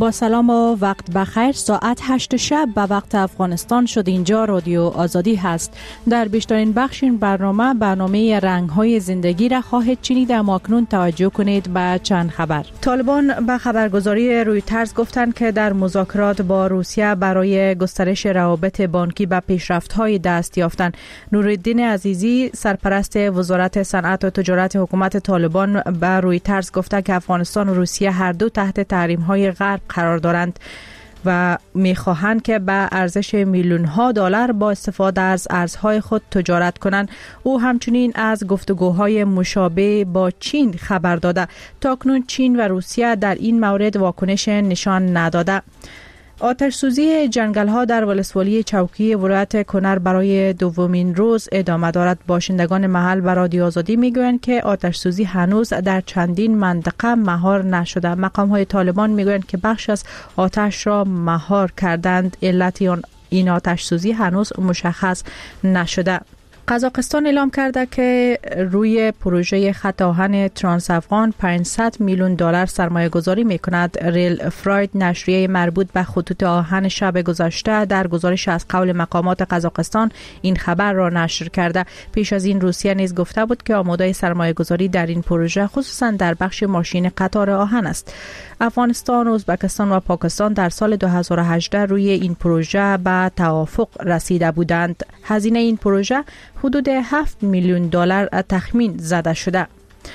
با سلام و وقت بخیر. ساعت 8 شب به وقت افغانستان شد. اینجا رادیو آزادی هست. در بیشترین بخش این برنامه رنگ‌های زندگی را خواهید شنید. اما اکنون توجه کنید به چند خبر. طالبان به خبرگزاری رویترز گفتند که در مذاکرات با روسیه برای گسترش روابط بانکی به پیشرفت‌های دست یافتند. نورالدین عزیزی، سرپرست وزارت صنعت و تجارت حکومت طالبان، به رویترز گفته که افغانستان و روسیه هر دو تحت تحریم‌های غرب قرار دارند و می‌خواهند که به ارزش میلیون‌ها دلار با استفاده از ارزهای خود تجارت کنند. او همچنین از گفتگوهای مشابه با چین خبر داده. تاکنون چین و روسیه در این مورد واکنش نشان نداده. آتش سوزی جنگل‌ها در ولسوالی چوکی ولایت کنر برای دومین روز ادامه دارد. باشندگان محل به رادیو آزادی میگویند که آتش سوزی هنوز در چندین منطقه مهار نشده. مقام‌های طالبان میگویند که بخش از آتش را مهار کردند. علت این آتش سوزی هنوز مشخص نشده. قزاقستان اعلام کرده که روی پروژه خط آهن ترانس افغان 500 میلیون دلار سرمایه گذاری می کند. ریل فراید، نشریه مربوط به خطوط آهن شب گذشته، در گزارش از قول مقامات قزاقستان این خبر را نشر کرده. پیش از این روسیه نیز گفته بود که آماده سرمایه گذاری در این پروژه خصوصا در بخش ماشین قطار آهن است. افغانستان، ازبکستان و پاکستان در سال 2018 روی این پروژه به توافق رسیده بودند. هزینه این پروژه حدود 7 میلیون دلار تخمین زده شده.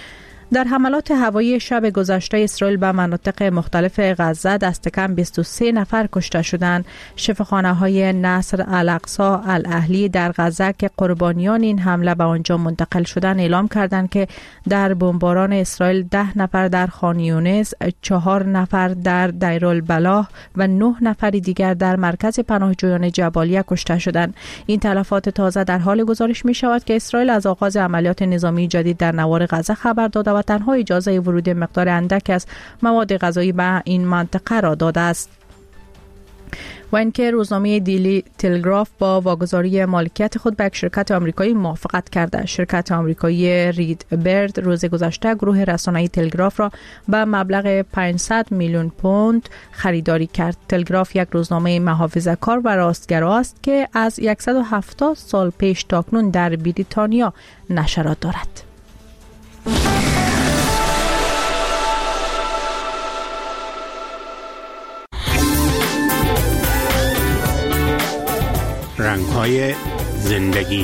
در حملات هوایی شب گذشته اسرائیل به مناطق مختلف غزه دست کم 23 نفر کشته شدند. شفاخانه‌های نصر، الاقصی، الاهلی در غزه که قربانیان این حمله به آنجا منتقل شدند اعلام کردند که در بمباران اسرائیل 10 نفر در خان یونس، 4 نفر در دیرالبلاح و 9 نفر دیگر در مرکز پناهجویان جبالیه کشته شدند. این تلفات تازه در حال گزارش می شود که اسرائیل از آغاز عملیات نظامی جدید در نوار غزه خبر داده و تنها اجازه ورود مقدار اندک از مواد غذایی به این منطقه را داده است. و اینکه روزنامه دیلی تلگراف با واگذاری مالکیت خود به یک شرکت آمریکایی موافقت کرده. شرکت آمریکایی رید برد روز گذشته گروه رسانه‌ای تلگراف را به مبلغ 500 میلیون پوند خریداری کرد. تلگراف یک روزنامه محافظه‌کار و راستگرا است که از 170 سال پیش تاکنون در بریتانیا نشرات دارد. رنگ‌های زندگی.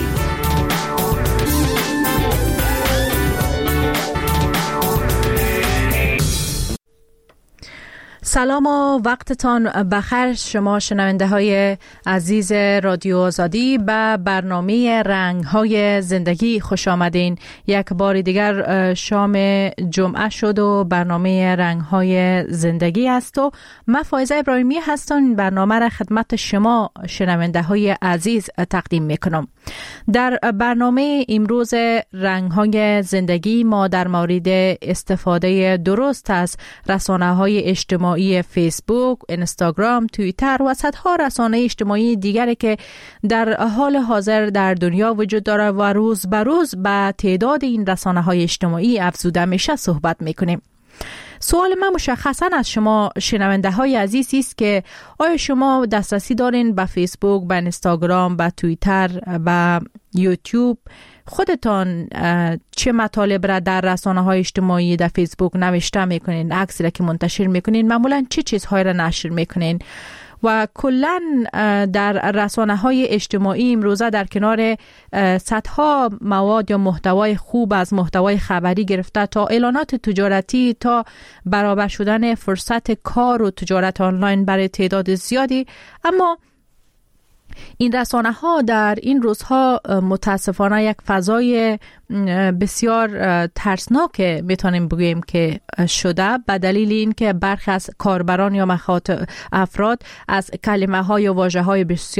سلام و وقتتان بخیر شما شنونده های عزیز رادیو آزادی. به برنامه رنگ‌های زندگی خوش آمدین. یک بار دیگر شام جمعه شد و برنامه رنگ‌های زندگی است و من فائزه ابراهیمی هستم. این برنامه را خدمت شما شنونده های عزیز تقدیم میکنم. در برنامه امروز رنگ‌های زندگی ما در مورد استفاده درست از رسانه‌های اجتماعی فیسبوک، اینستاگرام، توییتر و صدها رسانه اجتماعی دیگری که در حال حاضر در دنیا وجود داره و روز به روز به تعداد این رسانه‌های اجتماعی افزوده میشه صحبت میکنیم. سوال من مشخصا از شما شنونده های عزیز است که آیا شما دسترسی دارین به فیسبوک، به اینستاگرام، به توییتر، به یوتیوب؟ خودتان چه مطالب را در رسانه‌های اجتماعی در فیسبوک نوشته میکنین؟ عکسی را که منتشر میکنین معمولا چه چیزهایی را نشر میکنین؟ و کلاً در رسانه‌های اجتماعی امروزه در کنار صدها مواد یا محتوای خوب از محتوای خبری گرفته تا اعلانات تجارتی تا برابر شدن فرصت کار و تجارت آنلاین برای تعداد زیادی، اما این رسانه‌ها در این روزها متاسفانه یک فضای بسیار ترسناک میتونیم بگوییم که شده، به دلیل اینکه برخی از کاربران یا مخاطب افراد از کلمه‌ها یا واژه‌های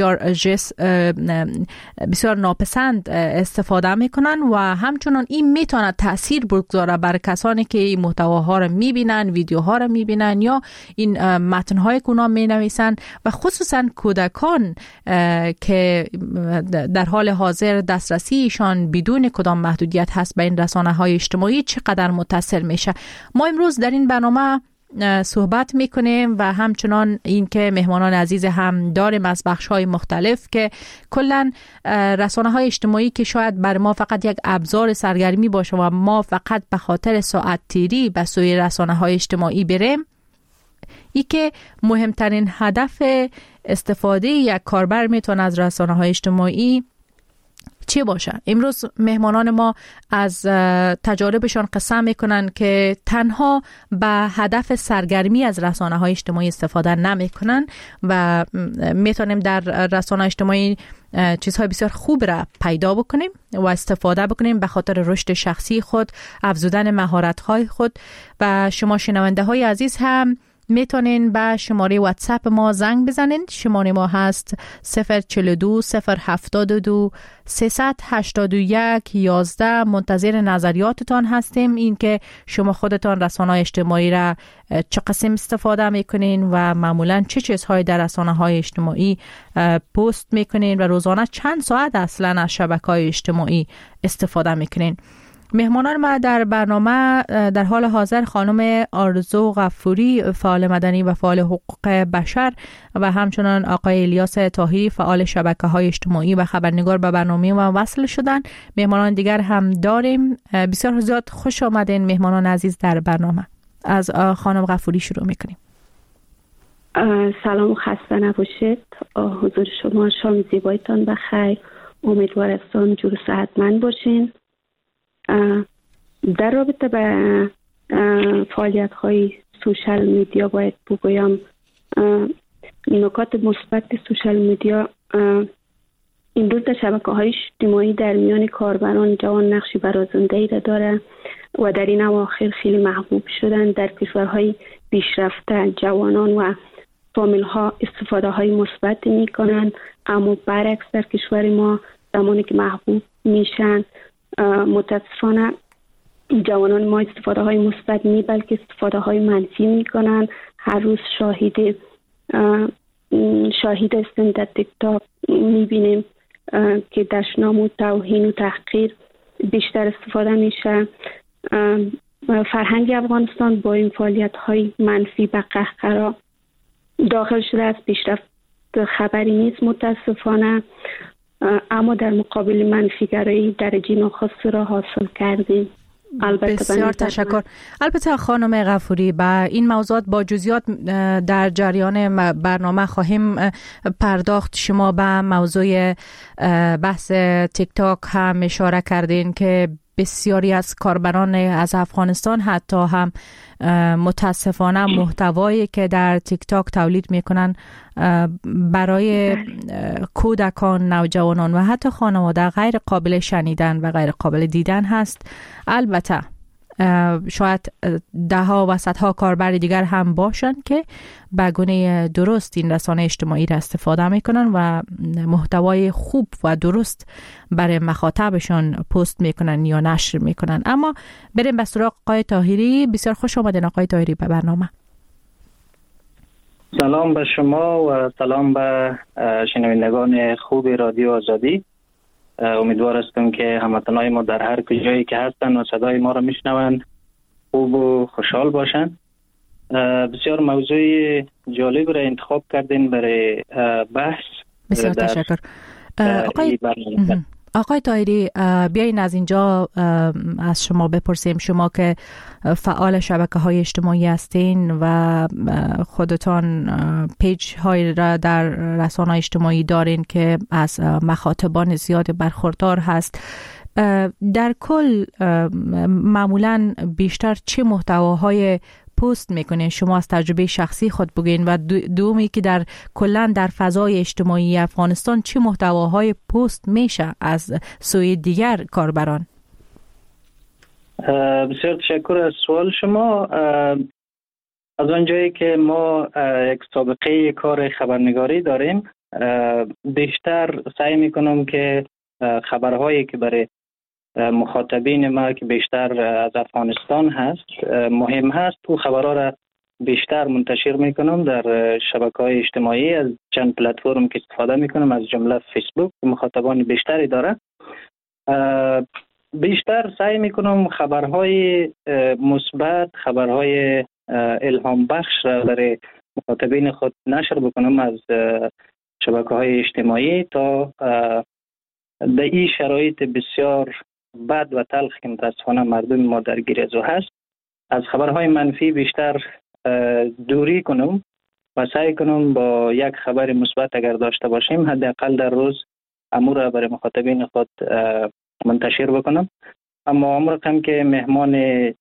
بسیار ناپسند استفاده میکنن و همچنان این میتونه تأثیر بگذاره بر کسانی که این محتواها رو میبینن، ویدیوها رو میبینن یا این متن‌های اونا مینویسن و خصوصا کودکان که در حال حاضر دسترسیشان بدون کدام محدودیت هست به این رسانه‌های اجتماعی چقدر متاثر میشه. ما امروز در این برنامه صحبت میکنیم و همچنان این که مهمانان عزیز هم داریم از بخش‌های مختلف که کلا رسانه‌های اجتماعی که شاید بر ما فقط یک ابزار سرگرمی باشه و ما فقط به خاطر ساعت تیری به سوی رسانه‌های اجتماعی بریم، ای که مهمترین هدف استفاده یک کاربر میتونه از رسانه‌های اجتماعی چی باشه. امروز مهمانان ما از تجاربشان قصه میکنن که تنها به هدف سرگرمی از رسانه‌های اجتماعی استفاده نمیکنن و میتونیم در رسانه‌های اجتماعی چیزهای بسیار خوب را پیدا بکنیم و استفاده بکنیم به خاطر رشد شخصی خود، افزودن مهارت‌های خود. و شما شنونده‌های عزیز هم میتونین به شماره واتساپ ما زنگ بزنین. شماره ما هست 042 072 381 11. منتظر نظریاتتان هستیم، این که شما خودتان رسانه‌های اجتماعی را چه قسم استفاده میکنین و معمولا چه چیزهایی در رسانه‌های اجتماعی پست میکنین و روزانه چند ساعت اصلا از شبکه‌های اجتماعی استفاده میکنین. مهمانان ما در برنامه در حال حاضر خانم آرزو غفوری، فعال مدنی و فعال حقوق بشر، و همچنان آقای الیاس طاهری، فعال شبکه‌های اجتماعی و خبرنگار به برنامه ما وصل شدن. مهمانان دیگر هم داریم. بسیار زیاد خوش آمدین مهمانان عزیز در برنامه. از خانم غفوری شروع میکنیم. سلام و خسته نباشید. حضور شما شام زیبایتان بخیر. امیدوارم جور صحتمند باشین. در رابطه به فعالیت‌های سوشال میدیا باید بگویم نکات مثبت سوشال میدیا این روز در شبکه‌های اجتماعی در میان کاربران جوان نقشی برازنده‌ای را داره و در این اواخر خیلی محبوب شدن. در کشورهای پیشرفته جوانان و فامیل‌ها استفاده‌های مثبت می‌کنند، اما برعکس در کشور ما زمانی که محبوب میشن متاسفانه جوانان ما استفاده های مثبت نی بلکه استفاده های منفی میکنن. هر روز شاهد هستیم در تیک تاک میبینیم که دشنام و توهین و تحقیر بیشتر استفاده میشه. فرهنگ افغانستان با این فعالیت های منفی به قهقرا داخل شده است. پیشرفت خبری نیست متاسفانه، اما در مقابل منفیگرایی درجه نخست را حاصل کردیم. بسیار تشکر. البته خانم غفوری به این موضوعات با جزئیات در جریان برنامه خواهیم پرداخت. شما به موضوع بحث تیک تاک هم اشاره کردین که بسیاری از کاربران از افغانستان حتی هم متاسفانه محتوایی که در تیک تاک تولید میکنن برای کودکان، نوجوانان و حتی خانواده غیر قابل شنیدن و غیر قابل دیدن هست. البته شاید ده ها و صدها کاربر دیگر هم باشن که به گونه درست این رسانه اجتماعی را استفاده میکنن و محتوای خوب و درست برای مخاطبشان پست میکنن یا نشر میکنن. اما بریم به سراغ آقای طاهری. بسیار خوش آمدین آقای طاهری به برنامه. سلام به شما و سلام به شنوندگان خوب رادیو آزادی. امیدوار هستم که هموطنان ما در هر کجایی که هستن و صدای ما را میشنوند خوب و خوشحال باشند. بسیار موضوع جالب را انتخاب کردین برای بحث. بسیار تشکر. آقای طاهری، بیاین از اینجا از شما بپرسیم، شما که فعال شبکه‌های اجتماعی هستین و خودتان پیج های را در رسانه‌های اجتماعی دارین که از مخاطبان زیاد برخوردار هست، در کل معمولاً بیشتر چه محتواهای پست میکنین؟ شما از تجربه شخصی خود بگین و دومی که در کلن در فضای اجتماعی افغانستان چه محتواهای پست میشه از سوی دیگر کاربران؟ بسیار تشکر از سوال شما. از آنجایی که ما یک سابقه کار خبرنگاری داریم، بیشتر سعی میکنم که خبرهایی که برای مخاطبین ما که بیشتر از افغانستان هست مهم هست، او خبرها را بیشتر منتشر میکنم در شبکه‌های اجتماعی. از چند پلتفرم که استفاده میکنم، از جمله فیسبوک مخاطبان بیشتری داره. بیشتر سعی میکنم خبرهای مثبت، خبرهای الهام بخش را برای مخاطبین خود نشر بکنم از شبکه‌های اجتماعی تا در این شرایط بسیار بد و تلخ که متاسفانه مردم ما درگیر از او هست، از خبرهای منفی بیشتر دوری کنم و سعی کنم با یک خبر مثبت اگر داشته باشیم حداقل در روز امور را برای مخاطبین خود منتشر بکنم. اما امر کم که مهمان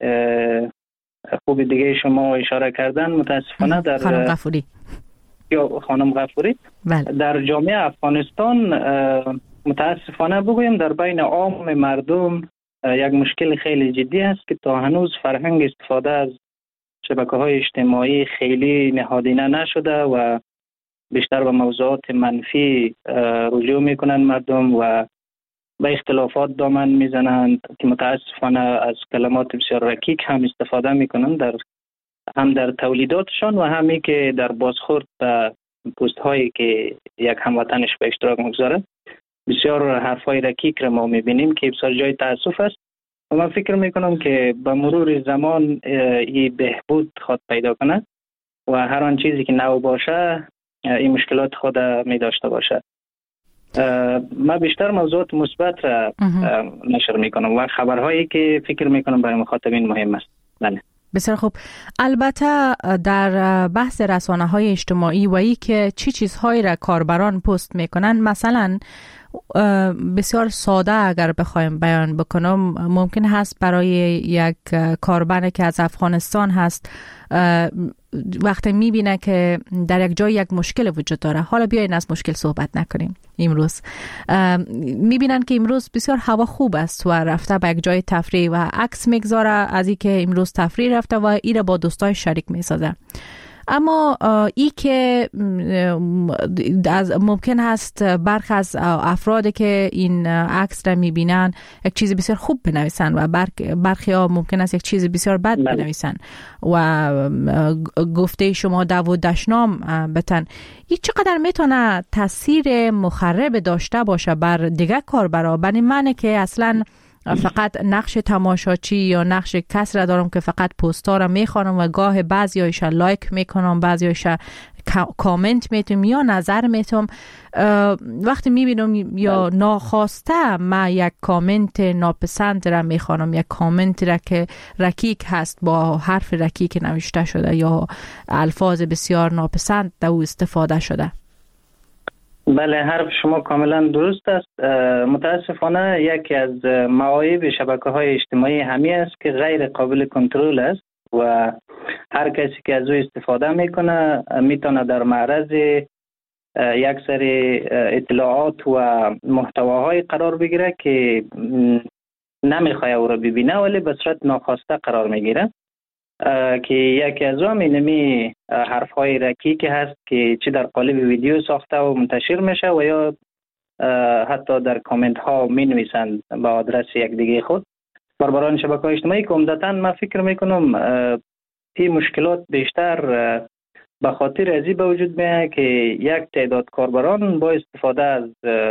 خوب دیگه شما اشاره کردن، متاسفانه در خانم غفوری یا خانم غفوری در جامعه افغانستان متاسفانه بگویم در بین عام مردم یک مشکل خیلی جدی است که تا هنوز فرهنگ استفاده از شبکه‌های اجتماعی خیلی نهادینه نشده و بیشتر به موضوعات منفی رجوع میکنن مردم و به اختلافات دامن میزنند که متاسفانه از کلمات بسیار رکیک هم استفاده میکنن هم در تولیداتشان و همی که در بازخورد به پست هایی که یک هموطنش به اشتراک میگذاره. بسیار حرفای رکیک را ما میبینیم که بسیار جای تاسف است و من فکر میکنم که به مرور زمان این بهبود خود پیدا کنه و هر آن چیزی که نو باشه این مشکلات خود می داشته باشه. من بیشتر موضوعات مثبت را نشر میکنم و خبرهایی که فکر میکنم برای مخاطبین مهم است. بله. بسیار خوب. البته در بحث رسانه‌های اجتماعی و ای که چی چیزهایی را کاربران پست میکنن، مثلا بسیار ساده اگر بخوایم بیان بکنم، ممکن هست برای یک کاربر که از افغانستان هست وقتی میبینه که در یک جای یک مشکل وجود داره، حالا بیاین از مشکل صحبت نکنیم امروز، میبینن که امروز بسیار هوا خوب است و رفته به یک جای تفریح و عکس میگذاره از این که امروز تفریح رفته و ایره با دوستای شریک میسازه. اما ای که ممکن هست برخی از افرادی که این عکس را میبینن یک چیز بسیار خوب بنویسن و برخی ها ممکن است یک چیز بسیار بد بنویسن و گفته شما دو و دشنام بتن. این چقدر میتونه تاثیر مخرب داشته باشه بر دیگه کاربرا؟ برای معنی که اصلا فقط نقش تماشاچی یا نقش کس را دارم که فقط پست‌ها را میخوانم و گاه بعضیایش لایک میکنم، بعضیایش کامنت میتونم یا نظر میتونم. وقتی میبینم یا ناخواسته ما یک کامنت ناپسند را میخوانم، یک کامنت را که رکیک هست با حرف رکیک نوشته شده یا الفاظ بسیار ناپسند در او استفاده شده. بله، حرف شما کاملا درست است. متاسفانه یکی از معایب شبکه‌های اجتماعی همی است که غیر قابل کنترل است و هر کسی که از او استفاده میکنه میتونه در معرض یک سری اطلاعات و محتواهای قرار بگیره که نمیخواد او را ببینه ولی به صورت ناخواسته قرار میگیره، که یکی از اینمی حرفهای رکیک هست که چه در قالب ویدیو ساخته و منتشر میشه و یا حتی در کامنت ها می نویسند با آدرس یک دیگه خود. کاربران شبکه‌های اجتماعی که عمدتاً من فکر میکنم این مشکلات بیشتر به خاطر از این به وجود میاد که یک تعداد کاربران با استفاده از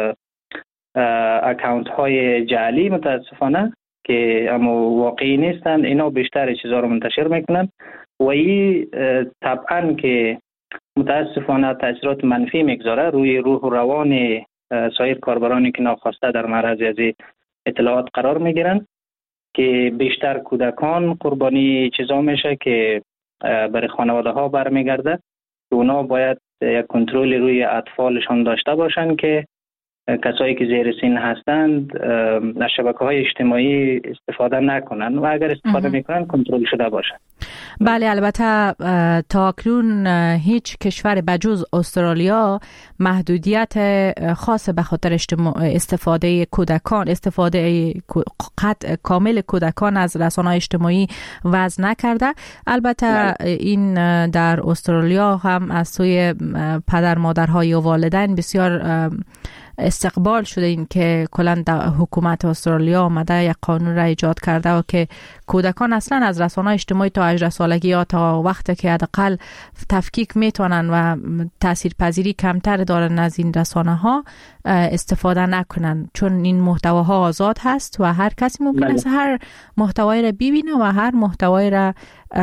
اکانت های جعلی متاسفانه که اما واقعی نیستند، اینا بیشتر چیزا رو منتشر میکنن و این طبعا که متاسفانه تاثیرات منفی میگذاره روی روح و روان سایر کاربرانی که ناخواسته در معرض از اطلاعات قرار میگیرن، که بیشتر کودکان قربانی چیزا میشه که برای خانواده ها برمیگرده. اونا باید یک کنترل روی اطفالشان داشته باشن که کسایی که زیر سن هستند از شبکه‌های اجتماعی استفاده نکنن و اگر استفاده میکنن کنترل شده باشه. بله، البته تا اکنون هیچ کشور بجز استرالیا محدودیت خاص به خاطر استفاده کودکان، استفاده کامل کودکان از رسانه‌های اجتماعی وضع نکرده. البته این در استرالیا هم از سوی پدر مادرها یا والدین بسیار استقبال شده این که کلا حکومت استرالیا آمده یک قانون را ایجاد کرده و که کودکان اصلا از رسانه‌های اجتماعی تا 18 سالگی یا تا وقتی که حداقل تفکیک میتونن و تاثیرپذیری کمتر دارن از این رسانه‌ها استفاده نکنن، چون این محتواها آزاد هست و هر کسی ممکن است هر محتوایی را ببینه و هر محتوایی را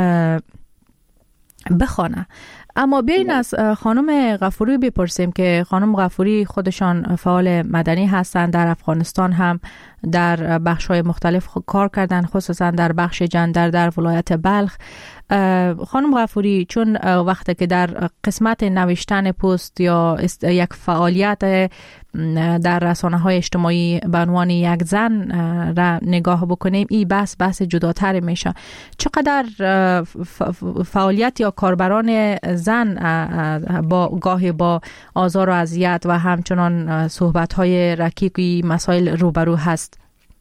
بخونه. اما بیاین از خانم غفوری بپرسیم که خانم غفوری خودشان فعال مدنی هستند، در افغانستان هم در بخش‌های مختلف کار کردن، خصوصا در بخش جندر در ولایت بلخ. خانم غفوری، چون وقتی که در قسمت نوشتن پست یا یک فعالیت در رسانه‌های اجتماعی به عنوان یک زن را نگاه بکنیم، این بحث جداتر میشه. چقدر فعالیت یا کاربران زن گاهی با آزار و اذیت و همچنان صحبت‌های رکیکی مسائل روبرو هست؟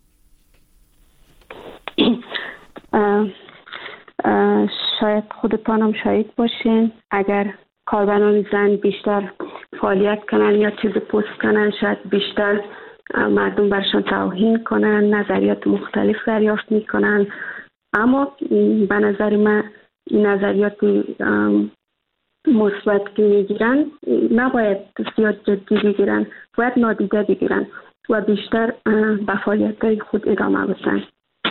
شاید خودتانم شاهد باشین، اگر کاربران زن بیشتر فعالیت کنن یا چیز پست کنن، شاید بیشتر مردم برشان توهین کنن، نظریات مختلف دریافت میکنن. اما به نظر من این نظریات مثبت که میگیرن نباید زیاد جدی بگیرن، باید نادیده بگیرن و بیشتر به فعالیت‌های خود ادامه بدن.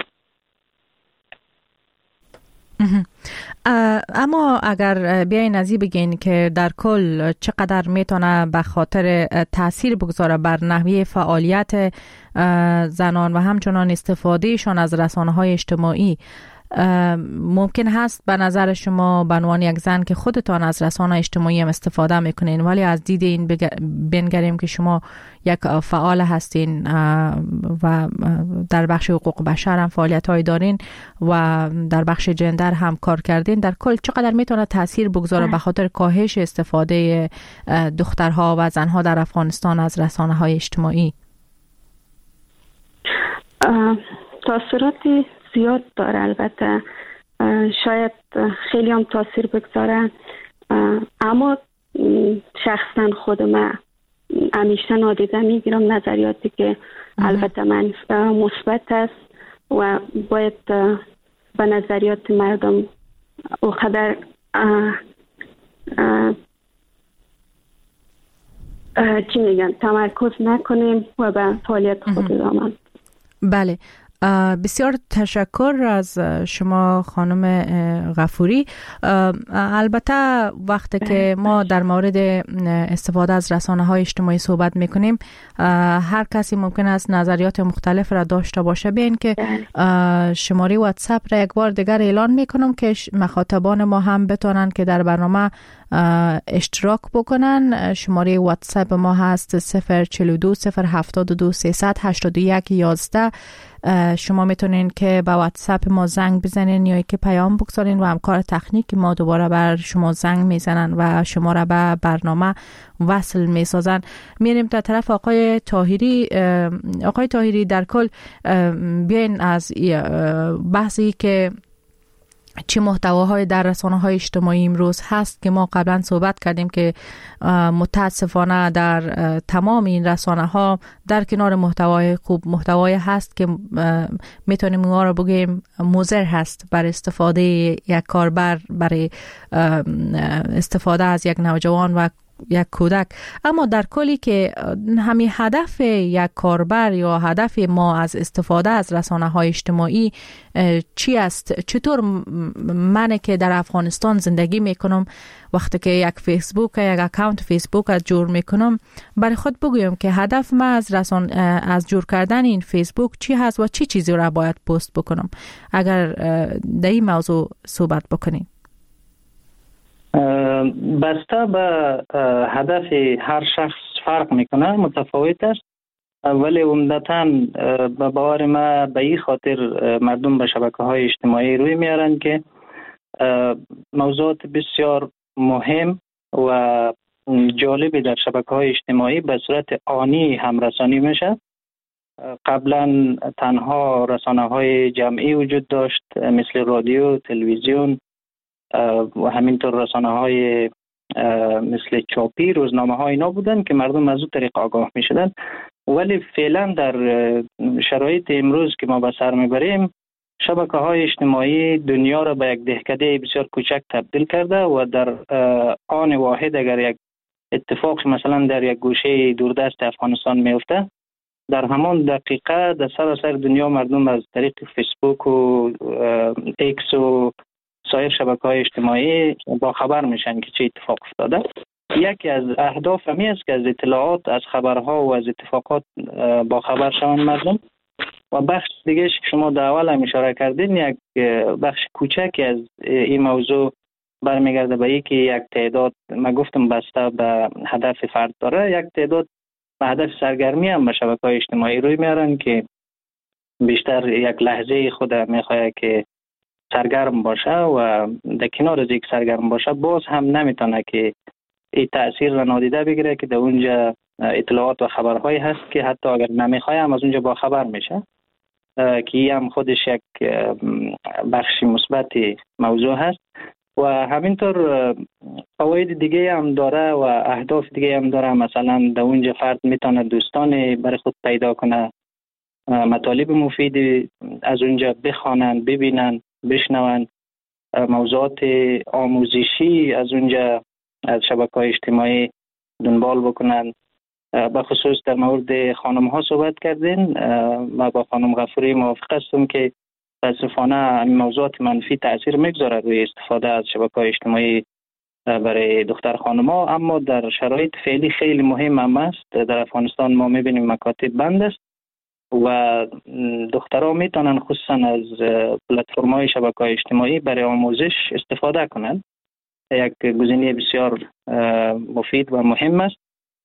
اما اگر بیاین از این بگین که در کل چقدر میتونه به خاطر تاثیر بگذاره بر نحوه فعالیت زنان و همچنان استفادهشان از رسانه‌های اجتماعی، ممکن هست به نظر شما به عنوان یک زن که خودتان از رسانه اجتماعی هم استفاده میکنین، ولی از دید این بنگریم که شما یک فعال هستین و در بخش حقوق بشر هم فعالیت های دارین و در بخش جندر هم کار کردین، در کل چقدر میتونه تاثیر بگذاره به خاطر کاهش استفاده دخترها و زنها در افغانستان از رسانه های اجتماعی؟ تاثیراتی زیاد داره، البته شاید خیلی هم تاثیر بگذاره، اما شخصا خود من همیشه نادیده میگیرم نظریاتی که البته من مثبت است و باید به نظریات مردم اونقدر چی میگن تمرکز نکنیم و به فعالیت خود ادامه. بله، بسیار تشکر از شما خانم غفوری. البته وقتی که ما در مورد استفاده از رسانه‌های اجتماعی صحبت میکنیم، هر کسی ممکن است نظریات مختلف را داشته باشه. ببین که شماره واتساپ را یک بار دیگر اعلان میکنم که مخاطبان ما هم بتونن که در برنامه اشتراک بکنن. شماره واتساپ ما هست 042 072 381 11. شما میتونین که با واتساپ ما زنگ بزنین یا که پیام بگذارین و همکار تکنیک ما دوباره بر شما زنگ میزنن و شما را به برنامه وصل میسازن. میریم تا طرف آقای طاهری. آقای طاهری، در کل بیاین از بحثی که چه محتواهای در رسانه‌های اجتماعی امروز هست که ما قبلا صحبت کردیم که متاسفانه در تمام این رسانه‌ها در کنار محتوای خوب محتوای هست که میتونیم اونها رو بگیم مضر هست بر استفاده یک کاربر، برای استفاده از یک نوجوان و یک کودک. اما در کلی که همین هدف یک کاربر یا هدف ما از استفاده از رسانه‌های اجتماعی چی است؟ چطور من که در افغانستان زندگی میکنم وقتی که یک فیسبوک، یک اکانت فیسبوک از جور میکنم، برای خود بگویم که هدف ما از جور کردن این فیسبوک چی هست و چی چیزی را باید پست بکنم؟ اگر در این موضوع صحبت بکنیم. بسته به هدف هر شخص فرق میکنه، متفاوت است، ولی عمدتاً به باور ما به این خاطر مردم به شبکه‌های اجتماعی روی میارن که موضوعات بسیار مهم و جالبی در شبکه‌های اجتماعی به صورت آنی همرسانی میشه. قبلا تنها رسانه‌های جمعی وجود داشت مثل رادیو، تلویزیون و همینطور رسانه‌های مثل چاپی روزنامه ها اینا بودن که مردم از اون طریق آگاه می شدن. ولی فعلا در شرایط امروز که ما به سر میبریم، شبکه های اجتماعی دنیا را به یک دهکده بسیار کوچک تبدیل کرده و در آن واحد اگر یک اتفاق مثلا در یک گوشه دوردست افغانستان میفته، در همان دقیقه در سراسر دنیا مردم از طریق فیسبوک و ایکس و سایر شبکه‌های اجتماعی با خبر میشن که چه اتفاق افتاده. یکی از اهداف همی است که از اطلاعات، از خبرها و از اتفاقات با خبر شوند مردم. و بخش دیگه که شما در اول هم اشاره کردین، یک بخش کوچکی از این موضوع برمیگرده به اینکه یک تعداد، من گفتم بسته به هدف فرد داره، یک تعداد به هدف سرگرمی هم به شبکه‌های اجتماعی روی میارن که بیشتر یک لحظه خود میخواد که سرگرم باشه و در کنار از یک سرگرم باشه باز هم نمیتونه که این تأثیر را نادیده بگیره که در اونجا اطلاعات و خبرهایی هست که حتی اگر نمیخواه هم از اونجا با خبر میشه، که هم خودش یک بخشی مثبت موضوع هست. و همینطور فواید دیگه هم داره و اهداف دیگه هم داره. مثلا در اونجا فرد میتونه دوستان برای خود پیدا کنه، مطالب مفید از اونجا بخوانن، ببینن، بشنون، موضوعات آموزشی از اونجا از شبکه‌های اجتماعی دنبال بکنن. به خصوص در مورد خانم ها صحبت کردین، ما با خانم غفوری موافق هستم که متاسفانه موضوعات منفی تاثیر میگذاره روی استفاده از شبکه‌های اجتماعی برای دختر خانم ها، اما در شرایط فعلی خیلی مهم هم است. در افغانستان ما میبینیم مکاتب بند است و دخترها میتونن خصوصا از پلتفرم های شبکه‌های اجتماعی برای آموزش استفاده کنند. یک گزینه بسیار مفید و مهم است.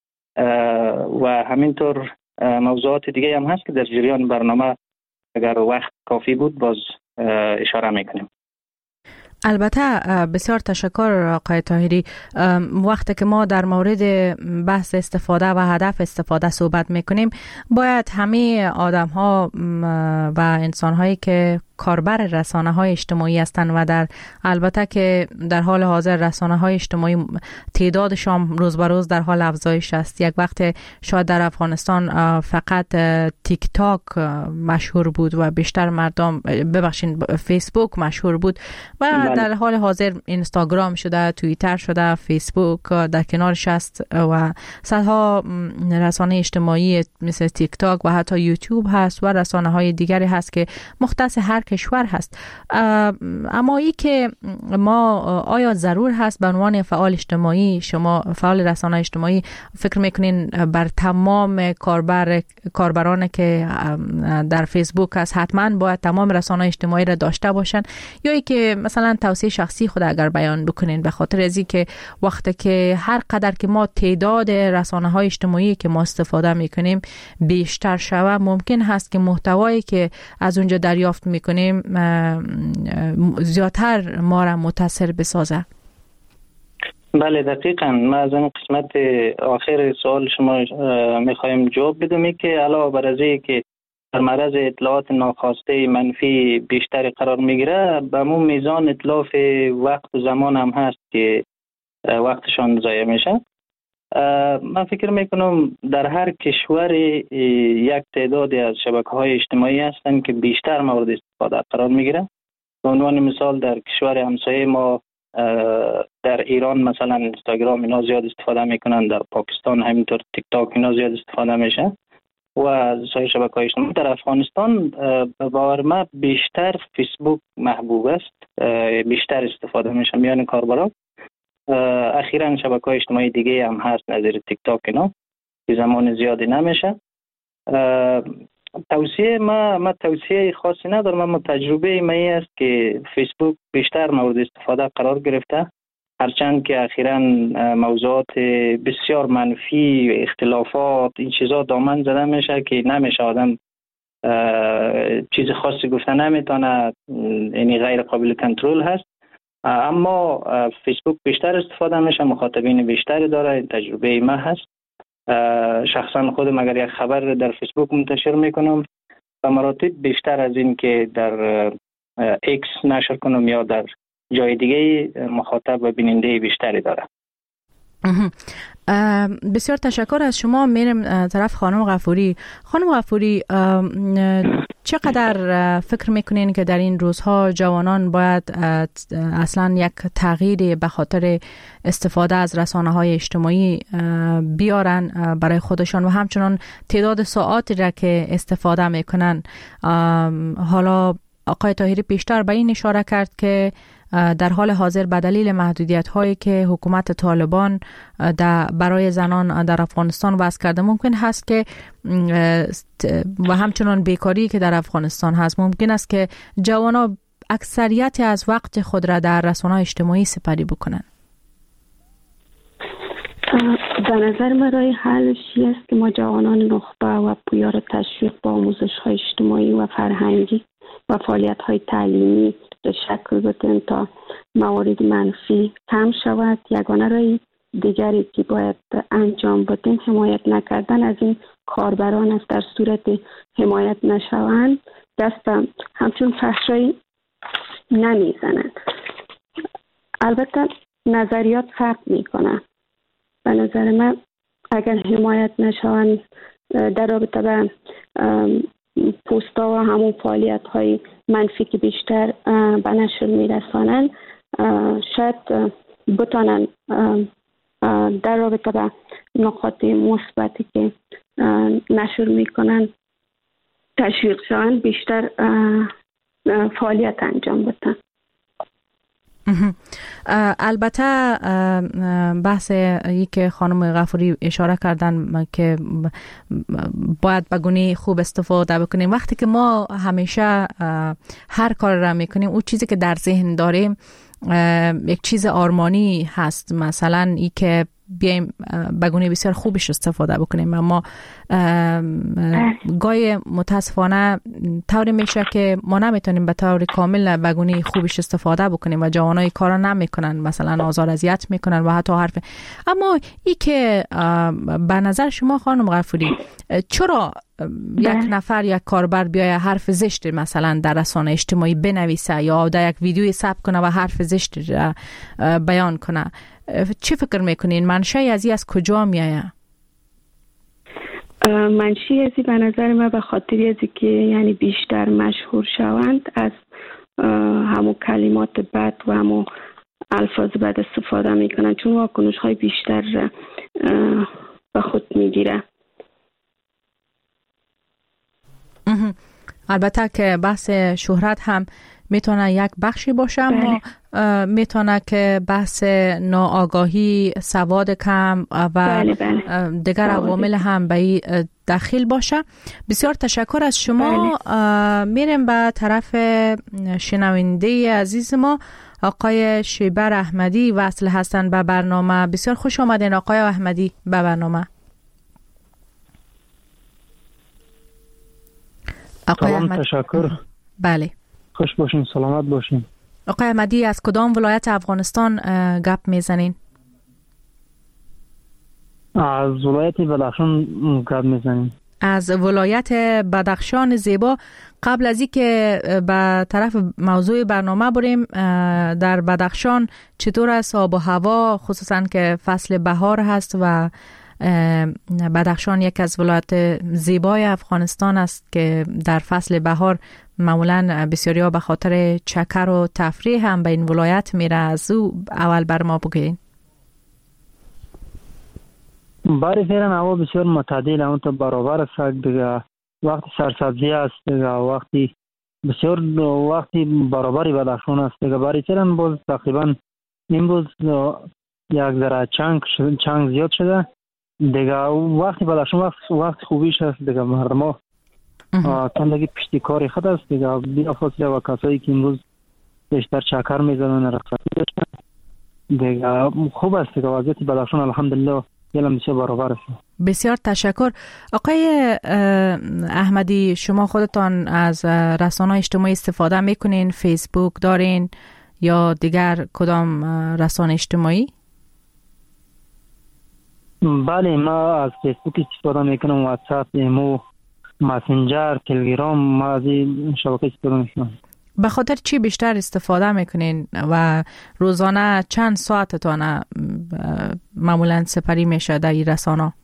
و همینطور موضوعات دیگه هم هست که در جریان برنامه اگر وقت کافی بود باز اشاره میکنیم. البته بسیار تشکر آقای طاهری. وقتی که ما در مورد بحث استفاده و هدف استفاده صحبت میکنیم، باید همه آدم ها و انسان هایی که کاربر رسانه های اجتماعی هستند و در البته که در حال حاضر رسانه های اجتماعی تعدادشان روز به روز در حال افزایش است. یک وقت شاید در افغانستان فقط تیک تاک مشهور بود و بیشتر مردم فیسبوک مشهور بود و در حال حاضر اینستاگرام شده، توییتر شده، فیسبوک در کنارش است و صدها رسانه اجتماعی مثل تیک تاک و حتی یوتیوب هست و رسانه های دیگری هست که مختص هر کشور هست. اما ای که ما آیا ضرور هست به عنوان فعال اجتماعی، شما فعال رسانه اجتماعی، فکر میکنین بر تمام کاربران که در فیسبوک هست حتما باید تمام رسانه اجتماعی را داشته باشن، یا ای که مثلا توصیه شخصی خود اگر بیان بکنین؟ به خاطر ازی که وقتی که هر قدر که ما تعداد رسانه های اجتماعی که ما استفاده میکنیم بیشتر شود، ممکن هست که محتوایی که از اونجا دریافت میکنیم زیادتر ما را متاثر بسازه. بله دقیقاً. ما از این قسمت آخر سوال شما میخوایم جواب بدیم که علاوه بر از که در معرض اطلاعات ناخواسته منفی بیشتری قرار میگیره، به همون میزان اتلاف وقت و زمان هم هست که وقتشان ضایع میشه. من فکر میکنم در هر کشور یک تعدادی از شبکه‌های اجتماعی هستند که بیشتر مورد استفاده قرار میگیره. به عنوان مثال در کشور همسایه ما در ایران مثلا اینستاگرام اینا زیاد استفاده میکنن، در پاکستان همینطور تیک تاک اینا زیاد استفاده میشه و سایر شبکه‌های اجتماعی. در افغانستان به باور من بیشتر فیسبوک محبوب است، بیشتر استفاده میشه میان کاربران. اخیراً شبکه‌های اجتماعی دیگه هم هست نظیر تیک تاک اینا که زمان زیادی نمیشه. توصیه ما توصیه خاصی ندارم، اما تجربه من است که فیسبوک بیشتر مورد استفاده قرار گرفته، هرچند که اخیراً موضوعات بسیار منفی، اختلافات، این چیزا دامن زده میشه که نمیشه آدم چیز خاصی گفته نمیتونه، یعنی غیر قابل کنترل هست. اما فیسبوک بیشتر استفاده میشه، مخاطبین بیشتری داره. این تجربه ما هست. شخصا خودم اگر یک خبر در فیسبوک منتشر میکنم به مراتب بیشتر از این که در ایکس نشر کنم یا در جای دیگه، مخاطب و بیننده بیشتری داره. بسیار تشکر از شما. میرم طرف خانم غفوری. خانم غفوری، چقدر فکر میکنین که در این روزها جوانان باید اصلا یک تغییری به خاطر استفاده از رسانه‌های اجتماعی بیارن برای خودشان و همچنان تعداد ساعاتی را که استفاده میکنن؟ حالا آقای طاهری پیشتر به این اشاره کرد که در حال حاضر به دلیل محدودیت هایی که حکومت طالبان برای زنان در افغانستان وضع کرده ممکن هست که و همچنان بیکاری که در افغانستان هست ممکن است که جوانان اکثریت از وقت خود را در رسانه‌های اجتماعی سپری بکنند. به نظر من راه حلش است که ما جوانان نخبه و پویا را تشویق با آموزش‌های اجتماعی و فرهنگی و فعالیت‌های تعلیمی شکل بدیم تا موارد منفی کم شود. یگانه راه دیگری که باید انجام بدیم حمایت نکردن از این کاربران است. در صورت حمایت نشوند دست همچون فحشایی نمیزنند. البته نظریات فرق میکنه. به نظر من اگر حمایت نشوند در رابطه به پوستا و همون فعالیت های منفی که بیشتر به نشر میرسانند شاید بتانند در رابطه به نقاط مثبتی که نشر میکنند تشویق شوند بیشتر فعالیت انجام بدن. البته بحث ای که خانم غفوری اشاره کردن که باید به گونه خوب استفاده بکنیم. وقتی که ما همیشه هر کار را میکنیم اون چیزی که در ذهن داریم یک چیز آرمانی هست، مثلا ای که بیایم به گونه بسیار خوبش استفاده بکنیم، اما گاهی متاسفانه طوری میشه که ما نمیتونیم به طور کامل به گونه خوبش استفاده بکنیم و جوانای کارا نمیکنن، مثلا آزار اذیت میکنن و حتی حرف. اما ای که به نظر شما خانم غفوری چرا یک نفر یک کاربر بیاید حرف زشت مثلا در رسانه اجتماعی بنویسه یا در یک ویدیوی ثبت کنه و حرف زشت بیان کنه؟ چی فکر میکنین منشأ از این از کجا میایه؟ منشأ ازی به نظر من به خاطر ازی که یعنی بیشتر مشهور شوند از همون کلمات بد و همون الفاظ بد استفاده میکنن، چون واکنش های بیشتر به خود میگیره. البته که بحث شهرت هم میتونه یک بخشی باشه، اما میتونه که بحث ناآگاهی، سواد کم و دیگر عوامل هم به داخل باشه. بسیار تشکر از شما. میریم به طرف شنونده عزیز ما آقای شیبر احمدی وصل هستن به برنامه. بسیار خوش آمدین آقای احمدی به برنامه. سلام، تشکر. بله، خوش باشین، سلامت باشین. آقای احمدی از کدام ولایت افغانستان گپ میزنین؟ از ولایت بدخشان گپ میزنیم. از ولایت بدخشان زیبا. قبل از اینکه به طرف موضوع برنامه بریم، در بدخشان چطور است آب و هوا، خصوصا که فصل بهار هست و بدخشان یک از ولایت زیبای افغانستان است که در فصل بهار معمولا بسیاری ها به خاطر چکر و تفریح هم به این ولایت میره. از او اول بر ما بگین. باری فعلا هوا بسیار معتدل، اون تا برابر است دیگه. وقتی سرسبزی است دیگه، وقتی بسیار وقتی برابری بدخشان است دیگه. باری فعلا باز تقریبا امروز یک ذره چنگ زیاد شده دیگه. وقتی بدخشان وقت خوبیش است دیگه. مردم تندگی پشتی کاری خود است دیگه. بیا فاصله و کسایی که امروز بیشتر چکر میزنن رخصتی داشتن دیگه خوب است دیگه. وضعیت بدخشان الحمدلله یلم بسیار برابر است. بسیار تشکر. آقای احمدی، شما خودتان از رسانه‌های اجتماعی استفاده میکنین؟ فیسبوک دارین یا دیگر کدام رسانه اجتماعی؟ بله، ما از فیسبوک استفاده میکنم، واتساپ، ایمو، مسنجر، تلگرام، ما از این شبکه استفاده میکنم. به خاطر چی بیشتر استفاده میکنین و روزانه چند ساعتتان معمولا سپری میشه در این رسانه؟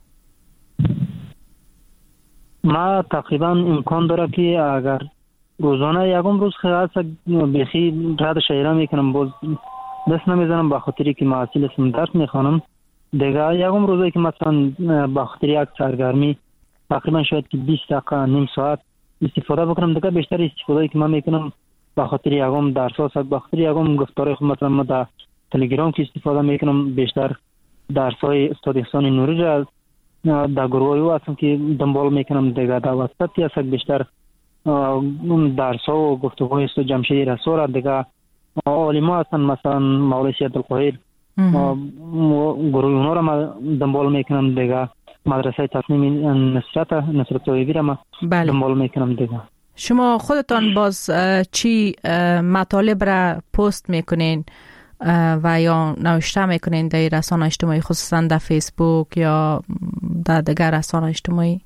ما تقریبا امکان داره که اگر روزانه یکم روز خلاص بخی رد شهره میکنم، باز دست نمیزنم به خاطری که محصول اسم درس میخوانم. دیگه یکم روزایی که مثلا به خاطر یک سرگرمی تقریبا شاید که 20 دقیقه نیم ساعت استفاده بکنم. دیگه بیشتر استفاده که من میکنم به خاطر یکم درس هست، به خاطر یکم گفتار خود. مثلا ما در تلگرام که استفاده میکنم بیشتر درس های استاد احسان نوری را در گروه او هستم که دنبال میکنم. دیگه در واتساپ هست بیشتر درس ها و گفتگوهای استاد جمشید رسول را. دیگه عالم هستن مثلا مولوی سید القاهر گروه اونا را ما دنبال میکنم. دیگه مدرسه تصمیم نصرت طایبی را ما دنبال میکنم. دیگه شما خودتان باز چی مطالب را پست میکنین و یا نوشته میکنین در رسانه اجتماعی، خصوصا در فیسبوک یا در دیگر رسانه اجتماعی؟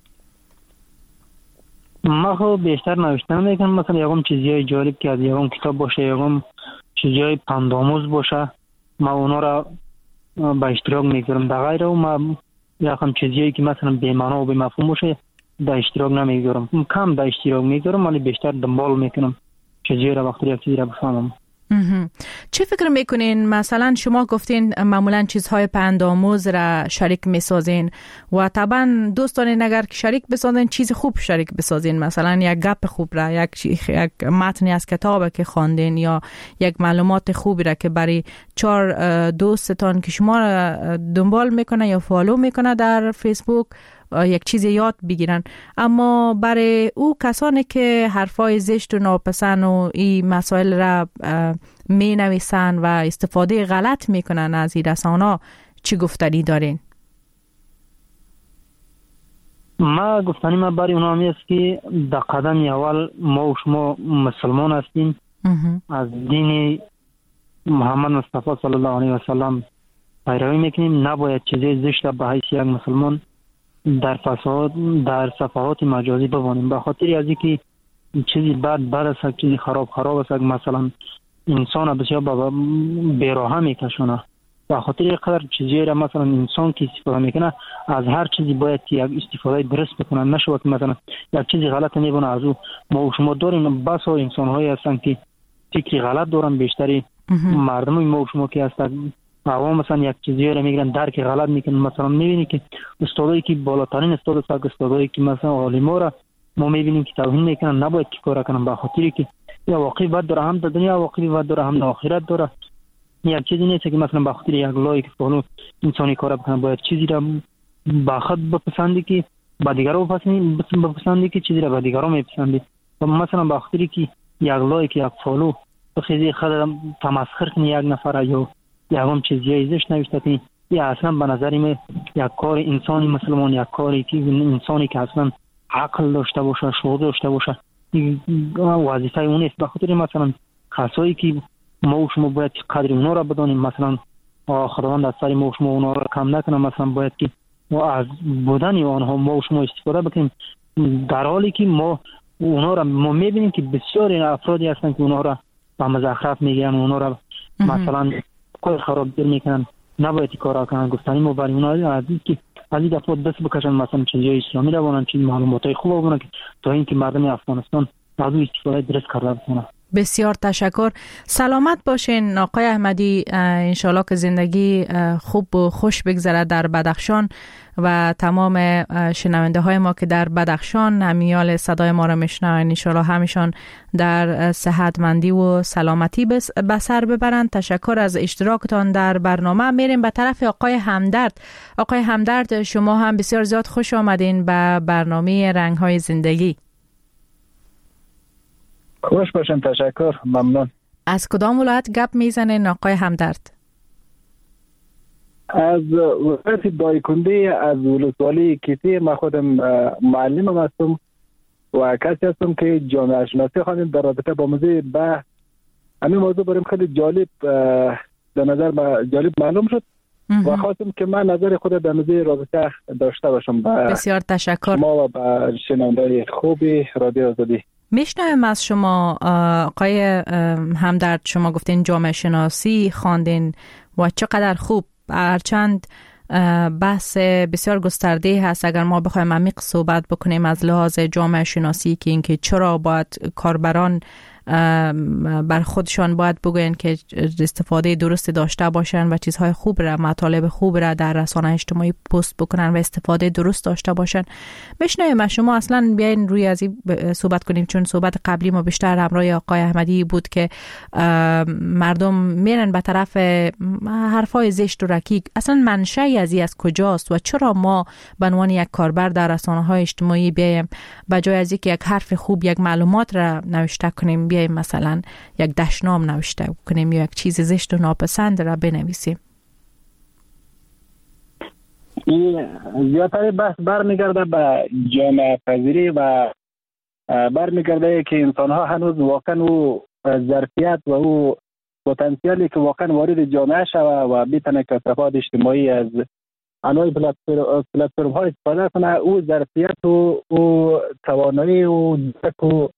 ما خب بیشتر نوشته میکنم. مثلا یکم چیزهای جالب که از یکم کتاب باشه، یکم چیزهای پندآموز باشه، ما اونا را به اشتراک میگذارم. در غیر او ما یکم چیزهایی که مثلا بی‌معنا و بی‌مفهوم باشه در اشتراک نمیگذارم. کم در اشتراک میگذارم ولی بیشتر دنبال میکنم چیزهایی را وقتی یک چیزی را بفهمم. چه فکر میکنین؟ مثلا شما گفتین معمولا چیزهای پندآموز را شریک میسازین و طبعا دوستان اگر شریک بسازین چیز خوب شریک بسازین، مثلا یک گپ خوب را، یک متنی از کتاب که خواندین یا یک معلومات خوبی را که برای 4 دوستتان که شما را دنبال میکنه یا فالو میکنه در فیسبوک یک چیز یاد بگیرن. اما برای او کسانی که حرفای زشت و ناپسند و این مسائل را می نویسن و استفاده غلط میکنن از این رسانه، چی گفتنی دارین؟ ما گفتنی ما برای اونا همی است که در قدم اول ما و شما مسلمان هستیم، از دین محمد مصطفی صلی الله علیه و سلم پیروی میکنیم. نباید چیزی زشت به حیث یک مسلمان در صفحات مجازی ببانیم، به خاطر از اینکه چیزی بد است، چیزی خراب است، مثلا انسان بسیار بی‌راه میکشونه. به خاطر قدر چیزی را مثلا انسان که استفاده میکنه از هر چیزی باید که یک استفاده درست بکنه، نشود که مثلا یک چیزی غلط میبونه از او. ما و شما داریم بس ها انسان هایی هستن که فکری غلط دارن. بیشتری مردم ما و شما که هستن عوام مثلا یک چیزی را میگیرن درک غلط میکنن. مثلا میبینی که استادایی که بالاترین استاد است، استادایی که مثلا عالما را ما میبینیم که توهین میکنن، نباید که کار کنن، به خاطری که یا واقعی بد داره، هم در دنیا واقعی بد داره، هم در آخرت داره. یک چیزی نیست که مثلا به خاطر یک لایک فالو انسانی کار بکنه. باید چیزی را با خود بپسندی که با دیگران بپسندی که چیزی را با دیگران میپسندی. و مثلا به خاطری که یک لایک یک فالو بخیزی خود تمسخر کنی یک نفر یا یکم چیزی زشت نوشته کنی، یا اصلا به نظر من یک کار انسانی مسلمان، یک کاری که انسانی که اصلا عقل داشته باشه، شعور داشته باشه، وظیفه اون است. به خاطر مثلا خاصایی که ما و شما باید قدر اونا را بدانیم. مثلا خداوند از سر ما و شما اونا را کم نکنه. مثلا باید که از بودن آنها ما و شما استفاده بکنیم، در حالی که ما اونا را ما میبینیم که بسیار افرادی هستن که اونا را به مزخرف میگیرن، اونا را مثلا کار خراب دل میکنن. نباید کارا کنن. گفتنی ما برای اونا عزیز که از این دفعه دست بکشن، مثلا چیزای اسلامی را بانن، چیز معلوماتای خوب بانن تا اینکه مردم افغانستان از اون استفاده درست کرده بکنن. بسیار تشکر. سلامت باشین آقای احمدی. انشالله که زندگی خوب و خوش بگذره در بدخشان و تمام شنونده های ما که در بدخشان همیال صدای ما را میشنون، انشالله همیشان در صحتمندی و سلامتی به سر ببرند. تشکر از اشتراکتان در برنامه. میریم به طرف آقای همدرد. آقای همدرد، شما هم بسیار زیاد خوش آمدین به برنامه رنگ های زندگی. خوش باشین. تشکر. ممنون. از کدام ولایت گپ میزنین آقای همدرد؟ از ولایت دایکنده، از ولسوالی کیسه. من خودم معلم هستم و کسی هستم که جامعه شناسی خواندم در رابطه با موضوع همین موضوع برام خیلی جالب در نظر جالب معلوم شد و خواستم که من نظر خود در موضوع رابطه داشته باشم. بسیار تشکر. ما و با شنونده خوبی رادیو آزادی. میشنویم از شما آقای همدرد. شما گفتین جامعه شناسی خواندین و چقدر خوب، هرچند بحث بسیار گسترده هست. اگر ما بخوایم عمیق صحبت بکنیم از لحاظ جامعه شناسی که اینکه چرا باید کاربران بر خودشان باید بگوین که استفاده درست داشته باشن و چیزهای خوب را، مطالب خوب را در رسانه اجتماعی پست بکنن و استفاده درست داشته باشن. بشنویم شما. اصلا بیاین روی از این صحبت کنیم، چون صحبت قبلی ما بیشتر همراه آقای احمدی بود که مردم میرن به طرف حرفای زشت و رکیک. اصلا منشأ از این از کجاست و چرا ما به عنوان یک کاربر در رسانه‌های اجتماعی بیایم به جای از اینکه یک حرف خوب، یک معلومات را نوشته کنیم، بیایم مثلا یک دشنام نوشته کنیم یا یک چیز زشت و ناپسند را بنویسیم؟ این زیادتر بحث برمیگرده به جامعه پذیری و برمیگرده که انسان ها هنوز واقعا او ظرفیت و او پتانسیلی که واقعا وارد جامعه شوه و بتونه کسافات اجتماعی از انواع پلتفرم ها استفاده کنه، او ظرفیت و او توانایی و درک و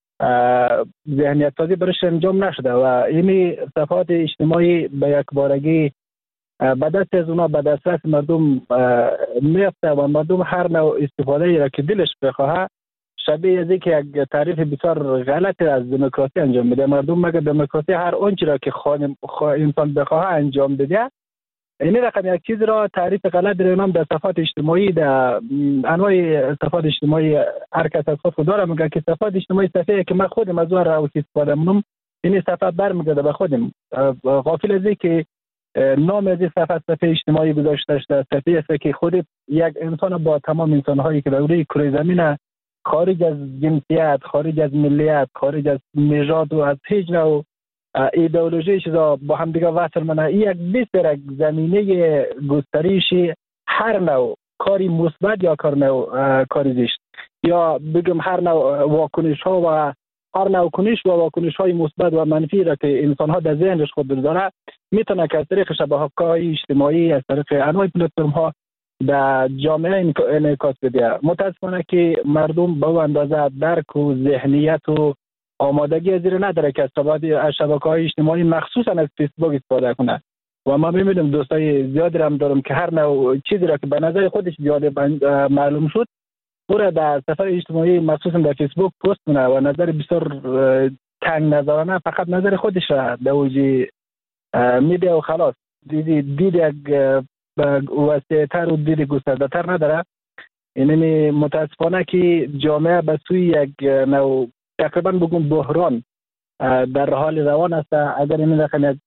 ذهنیت سازی برش انجام نشده و این صفات اجتماعی به یک بارگی به دست از اونا به دسترس مردم میفته و مردم هر نوع استفاده را که دلش بخواه شبیه از که یک تعریف بسیار غلط از دموکراسی انجام میده. مردم مگه دموکراسی هر آنچه را که انسان بخواه انجام بده، این رقم یک چیز را تعریف غلط در نام در صفات اجتماعی، در انواع صفات اجتماعی هر کس از خود داره میگه که صفات اجتماعی صفیه که من خودم از اون را استفاده منم، این صفات برمیگرده به خودم. غافل از که نام از صفات اجتماعی گذاشته شده، صفیه است که خود یک انسان با تمام انسان‌هایی که در روی کره زمین خارج از جنسیت، خارج از ملیت، خارج از نژاد و از هیچ نوع ایدئولوژی چیزا با هم دیگه وصل منه، این یک بسیار زمینه گستریشی هر نوع کاری مثبت یا کاری زشت، یا بگم هر نوع واکنش ها و هر نوع کنش و واکنش های مثبت و منفی را که انسان ها در ذهنش خود داره میتونه که از طریق شبکه‌های اجتماعی، از طریق انواع پلتفرم ها در جامعه انعکاس بده. متاسفانه که مردم به اندازه درک و ذهنیت و آمادگی از این نداره که از شبکه‌های اجتماعی مخصوصا از فیسبوک استفاده کنه و ما می‌بینیم دوستای زیادی هم دارم که هر نوع چیزی را که به نظر خودش زیاد معلوم شد او را در صفحه اجتماعی مخصوصا در فیسبوک پست کنه و نظر بسیار تنگ نظرانه فقط نظر خودش را در اوج میده و خلاص. دید یک وسیع‌تر و دید گسترده‌تر نداره. یعنی متاسفانه که جامعه به سوی یک نوع تقریبا بگم بحران در حال روان است. اگر این رقم یک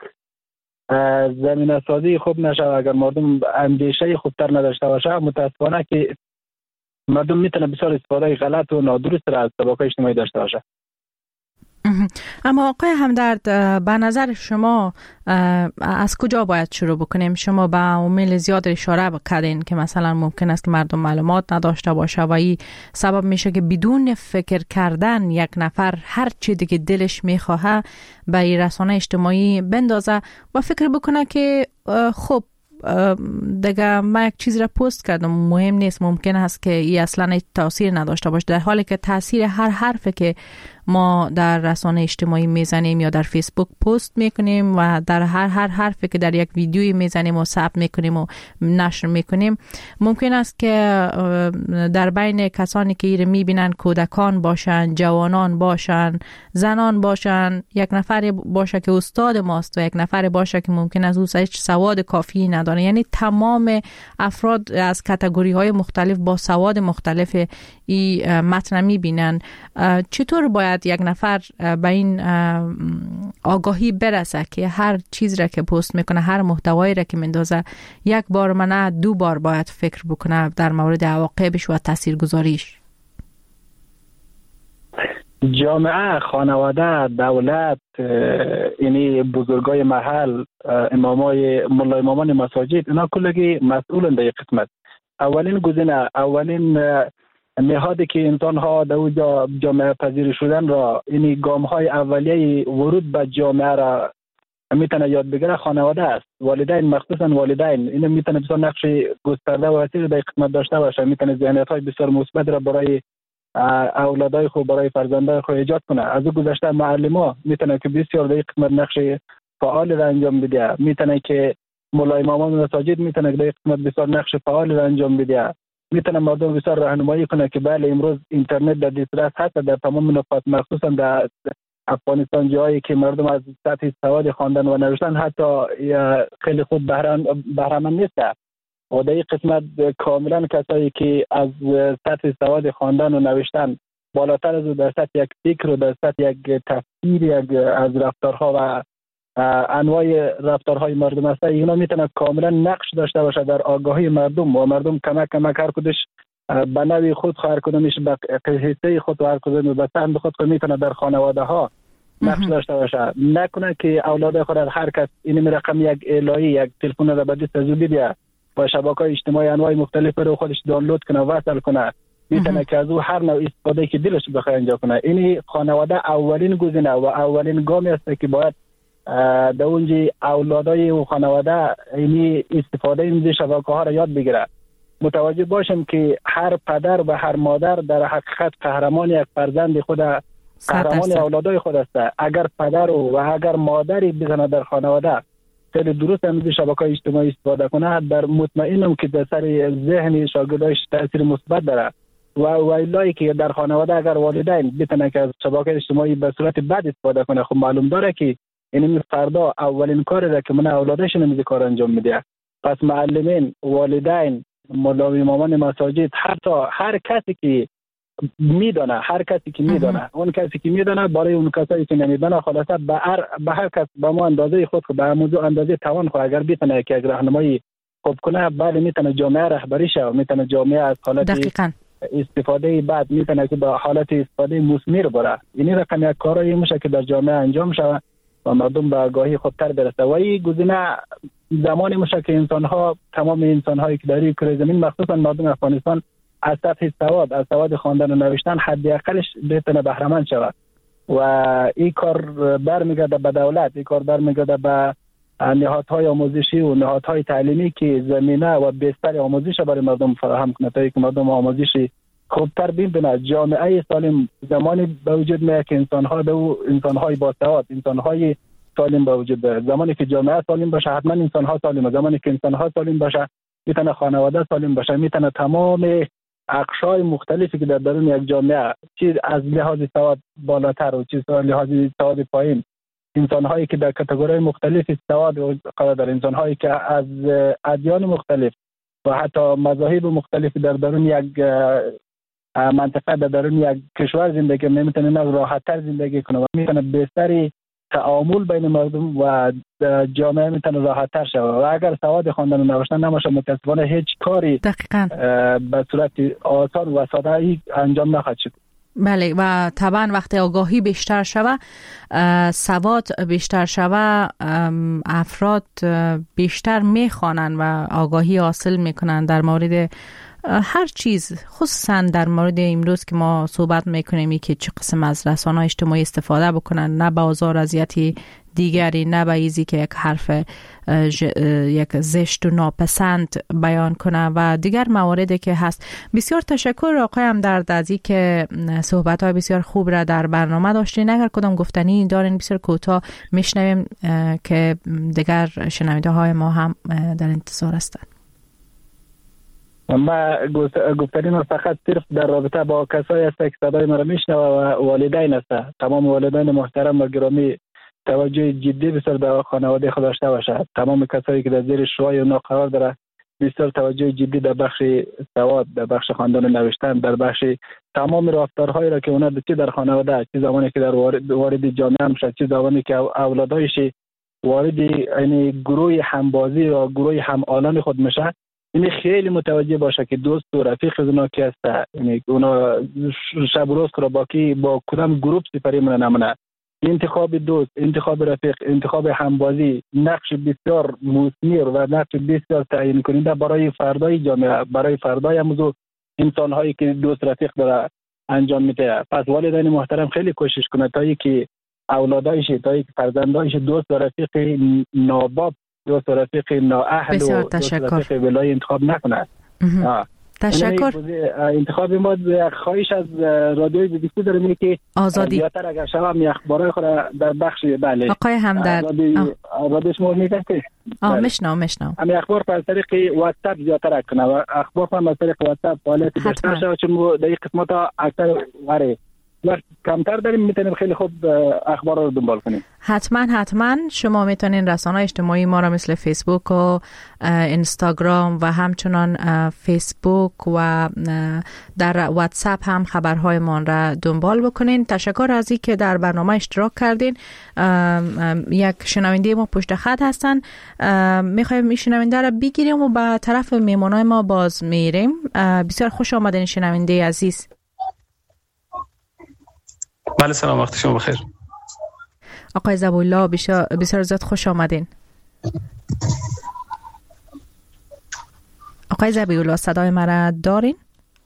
زمینه سازی خوب نشه، اگر مردم اندیشه خوبتر نداشته باشه، متاسفانه که مردم میتونه بسیار استفاده غلط و نادرست را از شبکه‌های اجتماعی داشته باشه. اما آقای همدرد، به نظر شما از کجا باید شروع بکنیم؟ شما به عوامل زیاد اشاره کردین که مثلا ممکن است که مردم معلومات نداشته باشه و این سبب میشه که بدون فکر کردن یک نفر هر چی دیگه دلش میخواه به این رسانه اجتماعی بندازه و فکر بکنه که خب دیگه من یک چیز را پست کردم، مهم نیست، ممکن است که این اصلا تاثیر نداشته باشه، در حالی که تاثیر هر حرفی که ما در رسانه اجتماعی میزنیم یا در فیسبوک پست میکنیم و در هر حرفی که در یک ویدیویی میزنیم و ثبت میکنیم و نشر میکنیم، ممکن است که در بین کسانی که ایره میبینن کودکان باشن، جوانان باشن، زنان باشن، یک نفر باشه که استاد ماست و یک نفر باشه که ممکن است او هیچ سواد کافی نداره. یعنی تمام افراد از کاتگوری های مختلف با سواد مختلف این متن میبینن. چطور باید یک نفر به این آگاهی برسه که هر چیز را که پست میکنه، هر محتوایی را که مندازه، یک بار نه دو بار باید فکر بکنه در مورد عواقبش و تاثیرگذاریش؟ جامعه، خانواده، دولت، یعنی بزرگای محل، امامان مساجد، اینا کلگی مسئولن در قسمت. اولین گزینه، اولین نهادی که انسان ها در اونجا جامعه پذیر شدن را، یعنی گام های اولیه ورود به جامعه را میتونه یاد بگیره خانواده است. والدین، مخصوصا والدین، این میتونه بسیار نقش گسترده و وسیع در قسمت داشته باشه. میتونه ذهنیت های بسیار مثبت را برای اولادای خود برای فرزندای خود ایجاد کنه. از او گذشته معلم‌ها میتونه که بسیار در قسمت نقش فعال را انجام بده، میتونه که مولای امامان مساجد میتونه که در قسمت بسیار نقش فعال را انجام بده، میتونه مردم بسیار راهنمایی کنه که بله امروز اینترنت در دسترس هست در تمام نقاط، مخصوصا در افغانستان جایی که مردم از سطح سواد خواندن و نوشتن حتی خیلی خوب بهره‌مند نیست. و در این قسمت کاملا کسایی که از سطح سواد خواندن و نوشتن بالاتر از در سطح یک فکر و در سطح یک تفسیر از رفتارها و انواع رفتارهای مردم است، اینا میتونه کاملا نقش داشته باشه در آگاهی مردم و مردم کمک هر کدش به نوی خود هر کدومش به حصه خود و هر کدوم به سهم خود میتونه در خانواده ها نقش داشته باشه. نکنه که اولاد خود هر کس این رقم یک الهی یک تلفن را به دست زودی بیه و شبکه‌های اجتماعی انواع مختلف رو خودش دانلود کنه و وصل کنه، میتونه که از او هر نوع استفاده که دلش بخواد انجام کنه. این خانواده اولین گزینه و اولین گامی است که باید در اونجا اولادای و خانواده این استفاده این شبکه‌ها را یاد بگیره. متوجه باشیم که هر پدر و هر مادر در حقیقت قهرمان یک فرزند خود، قهرمان اولادای خود است. اگر پدر و اگر مادری بزنه در خانواده خیلی درست از شبکه‌های اجتماعی استفاده کنه، در مطمئنم که در سر ذهن شاگرداش تاثیر مثبت داره. و ویلایی که در خانواده اگر والدین بتونه که از شبکه‌های اجتماعی به صورت بد استفاده کنه، خب معلوم داره که این فردا اولین کاری را که من اولادش نمیده کار انجام میده. پس معلمین، والدین، مولای امامان مساجد، حتی هر کسی که میدونه، اون کسی که میدونه برای اون کسایی که نمیدونه خلاصه به هر کس به ما اندازه خود به موضوع اندازه توان خود اگر بتونه که راهنمایی خوب کنه، بله میتونه جامعه رهبری شه، میتونه جامعه از حالت استفاده بعد میتونه که به حالت استفاده مثمر بره. این رقم یک کارایی میشه که در جامعه انجام شه و مردم به آگاهی خوبتر برسه. و این گزینه زمانی میشه که انسان‌ها، تمام انسان‌هایی که در کره زمین مخصوصا مردم افغانستان از سطح سواد، از سواد خواندن و نوشتن حداقلش بتونه بهره‌مند شود. و این کار برمیگرده به دولت، این کار برمیگرده به نهادهای آموزشی و نهادهای تعلیمی که زمینه و بستر آموزش برای مردم فراهم کنه تا اینکه مردم آموزشی خوبتر ببینه. جامعه سالم زمانی به وجود میاد که انسان‌های باسواد، انسان‌های سالم به وجود بیاد. زمانی که جامعه سالم باشه حتما انسان‌ها سالمه. زمانی که انسان‌ها سالم باشه میتونه خانواده سالم باشه، میتونه تمام اقشار مختلفی که در درون یک جامعه، چیز از لحاظ سواد بالاتر و چیز از لحاظ سواد پایین، انسان‌هایی که در کاتگوری مختلف سواد قرار دارند، انسان‌هایی که از ادیان مختلف و حتی مذاهب مختلف در درون یک منطقه، در درون یک کشور زندگی میتونه راحت‌تر زندگی کنه و میتونه بهتری تعامل بین مردم و جامعه میتونه راحت‌تر شود. و اگر سواد خواندن و نوشتن نباشه متأسفانه هیچ کاری به صورت آسان و ساده انجام نخواهد شد. بله، و طبعا وقتی آگاهی بیشتر شود، سواد بیشتر شود، افراد بیشتر میخوانند و آگاهی حاصل میکنند در مورد هر چیز، خصوصا در مورد امروز که ما صحبت میکنیم که چه قسم از رسانه‌های اجتماعی استفاده بکنن، نه به آزار اذیتی دیگری، نه به ایزی که یک حرف یک زشت و ناپسند بیان کنه و دیگر مواردی که هست. بسیار تشکر آقای همدرد از این که صحبت‌های بسیار خوب را در برنامه داشتین. اگر کدام گفتنی دارین بسیار کوتاه میشنویم که دیگر شنونده ما هم در انتظار هستند. ما گفتنیم فقط صرف در رابطه با کسایی است که صدای ما را میشنوه و والدین است. تمام والدین محترم و گرامی توجه جدی بسیار به خانواده خود داشته باشد. تمام کسایی که در زیر شوهای اونا قرار داره بسیار توجه جدی در بخش سواد، در بخش خواندن و نوشتن، در بخش تمام رفتارهایی را که اونا در خانواده، چه زمانی که در وارد جامعه میشه، چه زمانی که اولادایش وارد یعنی گروه همبازی و گروه همآلان خود میشه، این خیلی متوجه باشه که دوست و رفیق از اونا کی هست، یعنی اونا شب روز را با کدام گروه سپری نمونه. انتخاب دوست، انتخاب رفیق، انتخاب همبازی نقش بسیار مثمر و نقش بسیار تعیین کننده برای فردای جامعه، برای فردای موضوع انسان‌هایی که دوست رفیق داره انجام میده. پس والدین محترم خیلی کوشش کنه تا اینکه اولادایش، تا اینکه فرزندایش دوست و رفیق ناباب، دوست و رفیق نااهل و دوست رفیق ولای انتخاب نکنه. تشکر. انتخاب ما خواهش از رادیوی بی بی سی دارم اینه که آزادی زیادتر اگر شما می اخبارای خود در بخش بله آقای همدرد رادیو شما میگه میشنم همین اخبار از طریق واتساپ زیادتر کنه و اخبار هم از طریق واتساپ فعالیت بیشتر شود چون در این قسمت اکثر وقت کمتر داریم میتونیم خیلی خوب اخبار رو دنبال کنیم. حتما شما میتونین رسانه‌های اجتماعی ما را مثل فیسبوک و اینستاگرام و همچنان فیسبوک و در واتساپ هم خبرهای ما را دنبال بکنین. تشکر از این که در برنامه اشتراک کردین. یک شنونده ما پشت خط هستن، میخوایم این شنونده را بگیریم و به طرف میمونای ما باز میریم. بسیار خوش آمدین شنونده عزیز. بله سلام، وقت شما بخیر. آقای ذبیحالله بسیار زیاد خوش آمدین. آقای ذبیحالله صدای مرا دارین؟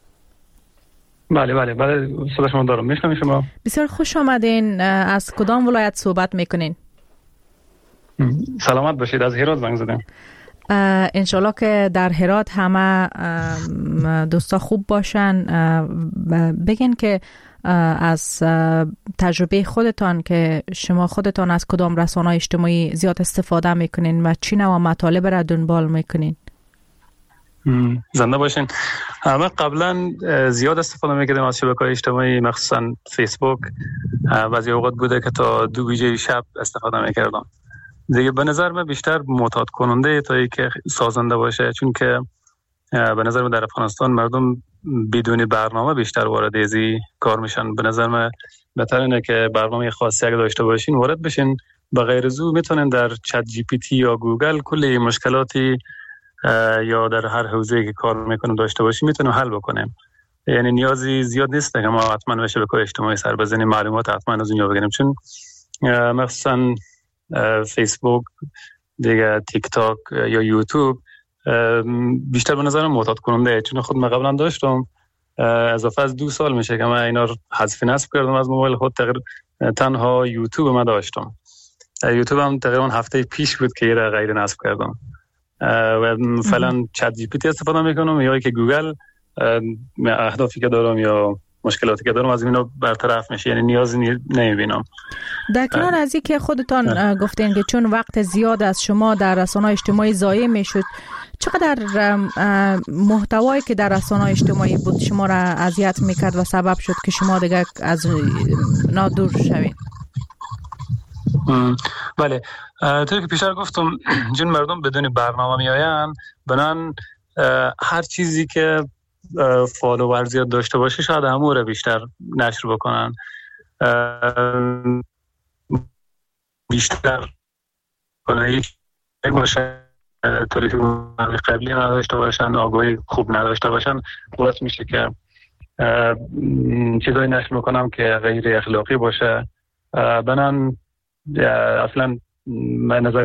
بله صدای شما دارم. میشنم شما. بسیار خوش آمدین. از کدام ولایت صحبت میکنین؟ سلامت باشید. از هرات زنگ زدم. انشالله که در هرات همه دوستا خوب باشن. بگین که از تجربه خودتان که شما خودتان از کدام رسانه‌های اجتماعی زیاد استفاده میکنین و چی نوع مطالب را دنبال میکنین؟ زنده باشین. ما قبلا زیاد استفاده میکردیم از شبکه‌های اجتماعی، مخصوصا فیسبوک. بعضی اوقات بوده که تا 2 بجه شب استفاده میکردم. دیگه به نظر من بیشتر معتاد کننده تا اینکه سازنده باشه، چون که به نظر من در افغانستان مردم بدون برنامه بیشتر وارد ازی کار میشن. به نظر من بهتر اینه که برنامه خاصی اگه داشته باشین وارد بشین. به غیر زو میتونن در چت جی پی تی یا گوگل کلی مشکلاتی یا در هر حوزه‌ای که کار میکنیم داشته باشیم میتونیم حل بکنیم. یعنی نیازی زیاد نیست که ما حتما به شبکه‌های اجتماعی سر بزنیم، معلومات حتما از اونجا بگیریم، چون مثلا فیسبوک دیگه، تیک تاک یا یوتیوب بیشتر به نظرم معتاد کننده، چون خود من قبلا داشتم. اضافه از 2 سال میشه که من اینا رو حذف نصب کردم از موبایل خود. تنها یوتیوب من داشتم. یوتیوب هم تقریبا هفته پیش بود که یه غیر نصب کردم و فعلا چت جی پی تی استفاده میکنم یا که گوگل اهدافی که دارم یا مشکلاتی که دارم از اینا برطرف میشه، یعنی نیازی نمیبینم. در کنار از این که خودتان گفتین که چون وقت زیاد از شما در رسانه‌های اجتماعی ضایع میشد، چقدر محتوایی که در رسانه‌های اجتماعی بود شما را اذیت میکرد و سبب شد که شما دیگه از نادور شوین؟ بله، طوری که پیشتر گفتم چون مردم بدون برنامه میآیند، بنان هر چیزی که فالوور زیاد داشته باشه شاید همون رو بیشتر نشر بکنن، بیشتر باشه، طوری که قبلی نداشته باشن، آگاهی خوب نداشته باشن، باعث میشه که چیزایی نشر میکنم که غیر اخلاقی باشه. بنان اصلا من نظر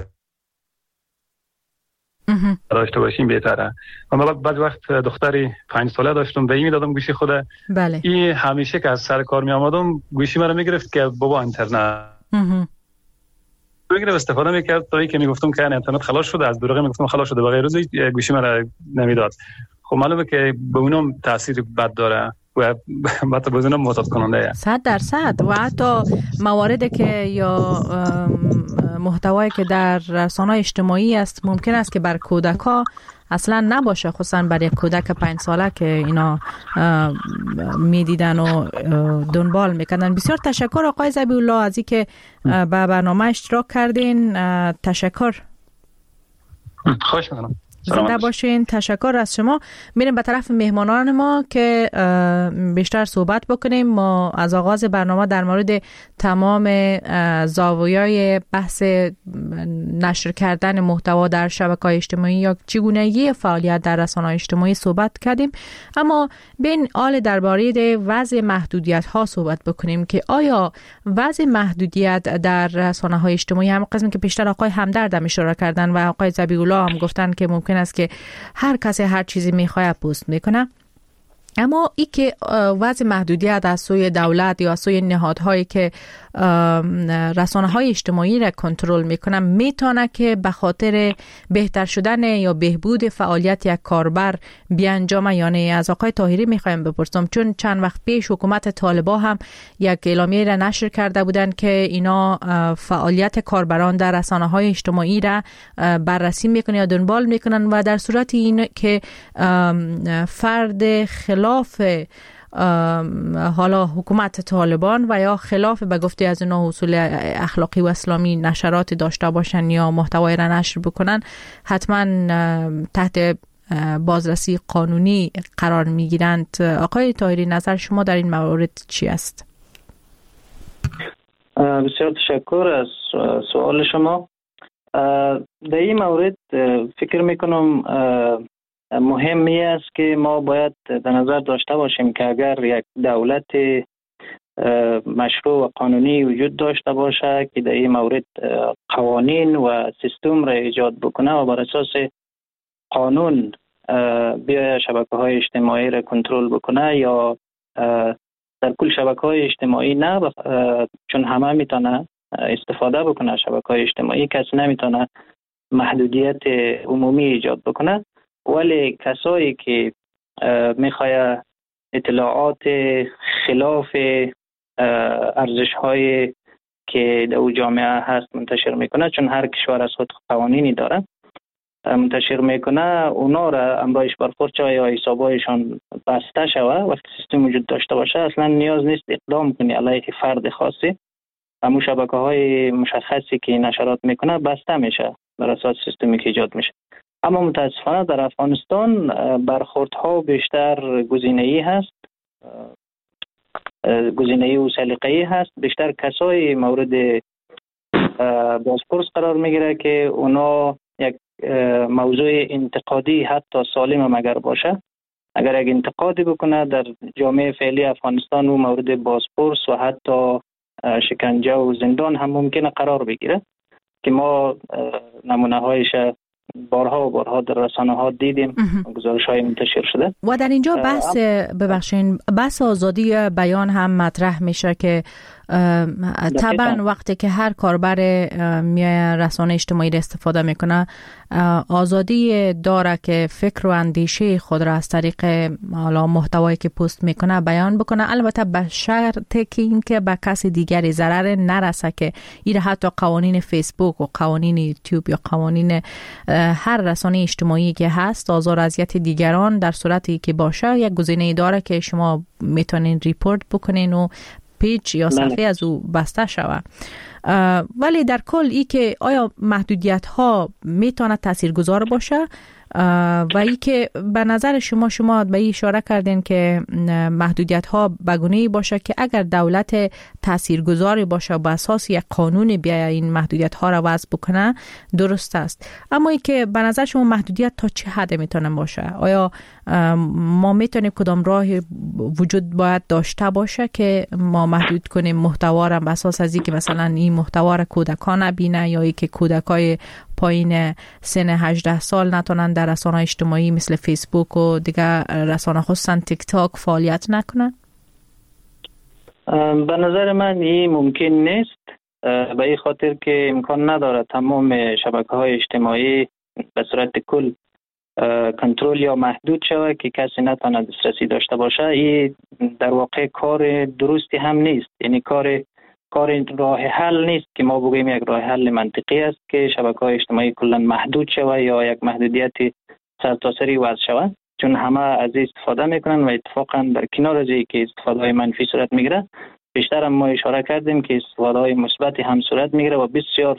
داشته باشیم بهتره. من بعد وقت دختری 5 ساله داشتم، به این میدادم گوشی خوده. بله. این همیشه که از سر کار می آمدم گوشی مرا میگرفت که بابا اینترنت میگرفت، استفاده میکرد تا اینکه میگفتم که اینترنت خلاص شده، از دروغ میگفتم خلاص شده، بقیه روز گوشی مرا نمیداد. خب معلومه که به اونم تاثیر بد داره و بعد بزنم معتاد کننده 100% و حتی مواردی که یا محتوایی که در رسانه‌های اجتماعی است ممکن است که بر کودک‌ها اصلا نباشه، خصوصا برای کودک 5 ساله که اینا میدیدن و دنبال میکنن. بسیار تشکر آقای ذبیحالله از این که به برنامه اشتراک کردین. تشکر. خوش می‌کنم. زنده باشین. تشکر از شما. میریم به طرف مهمانان ما که بیشتر صحبت بکنیم. ما از آغاز برنامه در مورد تمام زاویه‌های بحث نشر کردن محتوا در شبکه‌های اجتماعی یا چگونگی فعالیت در رسانه‌های اجتماعی صحبت کردیم، اما بین حال درباره وضع محدودیت‌ها صحبت بکنیم که آیا وضع محدودیت در رسانه‌های اجتماعی، هم قسمی که بیشتر آقای همدرد هم اشاره کردن و آقای ذبیحالله هم گفتن که ممکن است که هر کسی هر چیزی میخواد پست میکنه، اما ای که وضع محدودیت از سوی دولت یا از سوی نهادهایی که رسانه های اجتماعی را کنترل میکنه، میتونه که به خاطر بهتر شدن یا بهبود فعالیت یک کاربر بیانجامه؟ یعنی از آقای طاهری میخوایم بپرسم، چون چند وقت پیش حکومت طالبان هم یک اعلامیه را نشر کرده بودند که اینا فعالیت کاربران در رسانه های اجتماعی را بررسی میکنن یا دنبال میکنن و در صورت این که فرد خلاف حالا حکومت طالبان و یا خلاف به گفته از اینا اصول اخلاقی و اسلامی نشرات داشته باشن یا محتوای را نشر بکنن، حتما تحت بازرسی قانونی قرار میگیرند. آقای طاهری، نظر شما در این مورد چی است؟ بسیار تشکر از سوال شما. در این مورد فکر میکنم مهمی است که ما باید در نظر داشته باشیم که اگر یک دولت مشروع و قانونی وجود داشته باشه که در این مورد قوانین و سیستم را ایجاد بکنه و بر اساس قانون بیا شبکه‌های اجتماعی را کنترل بکنه یا در کل شبکه‌های اجتماعی نه، چون همه میتونه استفاده بکنه شبکه‌های اجتماعی، کسی نمیتونه محدودیت عمومی ایجاد بکنه، ولی کسایی که میخواه اطلاعات خلاف ارزش‌های که در جامعه هست منتشر میکنه، چون هر کشور از خود قوانینی داره، منتشر میکنه، اونا را امرایش برخورد یا حسابایشان بسته شوه. وقتی سیستم وجود داشته باشه اصلا نیاز نیست اقدام کنی علیه فرد خاصی، همون شبکه‌های مشخصی که نشرات میکنه بسته میشه بر اساس سیستمی که ایجاد میشه. اما متاسفانه در افغانستان برخوردها بیشتر گزینه‌ای هست، گزینه‌ای و سلیقه‌ای هست. بیشتر کسای مورد بازپرس قرار میگیره که اونا یک موضوع انتقادی حتی سالم اگر باشه، اگر یک انتقادی بکنه در جامعه فعلی افغانستان و مورد بازپرس و حتی شکنجه و زندان هم ممکنه قرار بگیره که ما نمونه هایش بارها و بارها در رسانه ها دیدیم، گزارش های منتشر شده. و در اینجا بحث آزادی بیان هم مطرح میشه که طبعا وقتی که هر کاربر رسانه اجتماعی را استفاده میکنه آزادی داره که فکر و اندیشه خود را از طریق حالا محتوایی که پست میکنه بیان بکنه، البته به شرطی که اینکه به کسی دیگری ضرر نرسه، که این حتی قوانین فیسبوک و قوانین یوتیوب یا قوانین هر رسانه اجتماعی که هست آزار و اذیت دیگران در صورتی که باشه یک گزینه داره که شما میتونین ریپورت بکنین و پیج یا صفحه از او بسته شوه. ولی در کل ای که آیا محدودیت ها میتونه تاثیرگذار باشه و ای که به نظر شما به این اشاره کردین که محدودیت ها بگونه‌ای باشه که اگر دولت تاثیرگذاری باشه با اساس یک قانون بیا این محدودیت ها را وضع بکنه درست است. اما ای که به نظر شما محدودیت تا چه حد میتونه باشه؟ آیا ما میتونیم کدام راه وجود باید داشته باشه که ما محدود کنیم محتوا را به اساس از اینکه مثلا این محتوا را کودکان نبینه یا اینکه کودکای پایین سن 18 سال نتونن در رسانه اجتماعی مثل فیسبوک و دیگه رسانه خصوصا تیک تاک فعالیت نکنن؟ به نظر من این ممکن نیست، به این خاطر که امکان نداره تمام شبکه‌های اجتماعی به صورت کل کنترل یا محدود شود که کسی نتونه دسترسی داشته باشه. این در واقع کار درستی هم نیست، یعنی کار راه حل نیست که ما بگوییم یک راه حل منطقی است که شبکه‌های اجتماعی کلا محدود شود یا یک محدودیت سرتاسری وضع شود، چون همه از این استفاده میکنن و اتفاقا در کنار از این که استفاده های منفی صورت میگیره، بیشتر هم ما اشاره کردیم که استفاده های مثبتی هم صورت میگیره و بسیار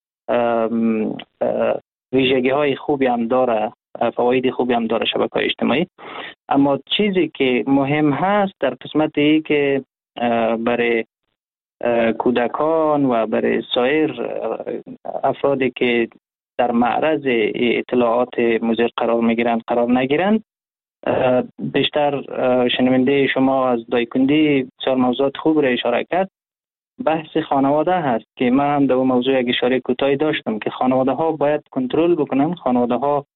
ویژگی های خوبی هم داره، فواید خوبی هم داره شبکه‌های اجتماعی. اما چیزی که مهم هست در قسمت ای که برای کودکان و برای سایر افرادی که در معرض اطلاعات مضر قرار نگیرند، بیشتر شنونده شما از دایکندی بسیار موضوعات خوب را اشاره کرد. بحث خانواده هست که من هم در اون موضوع یک اشاره کوتاهی داشتم که خانواده ها باید کنترل بکنن. خانواده ها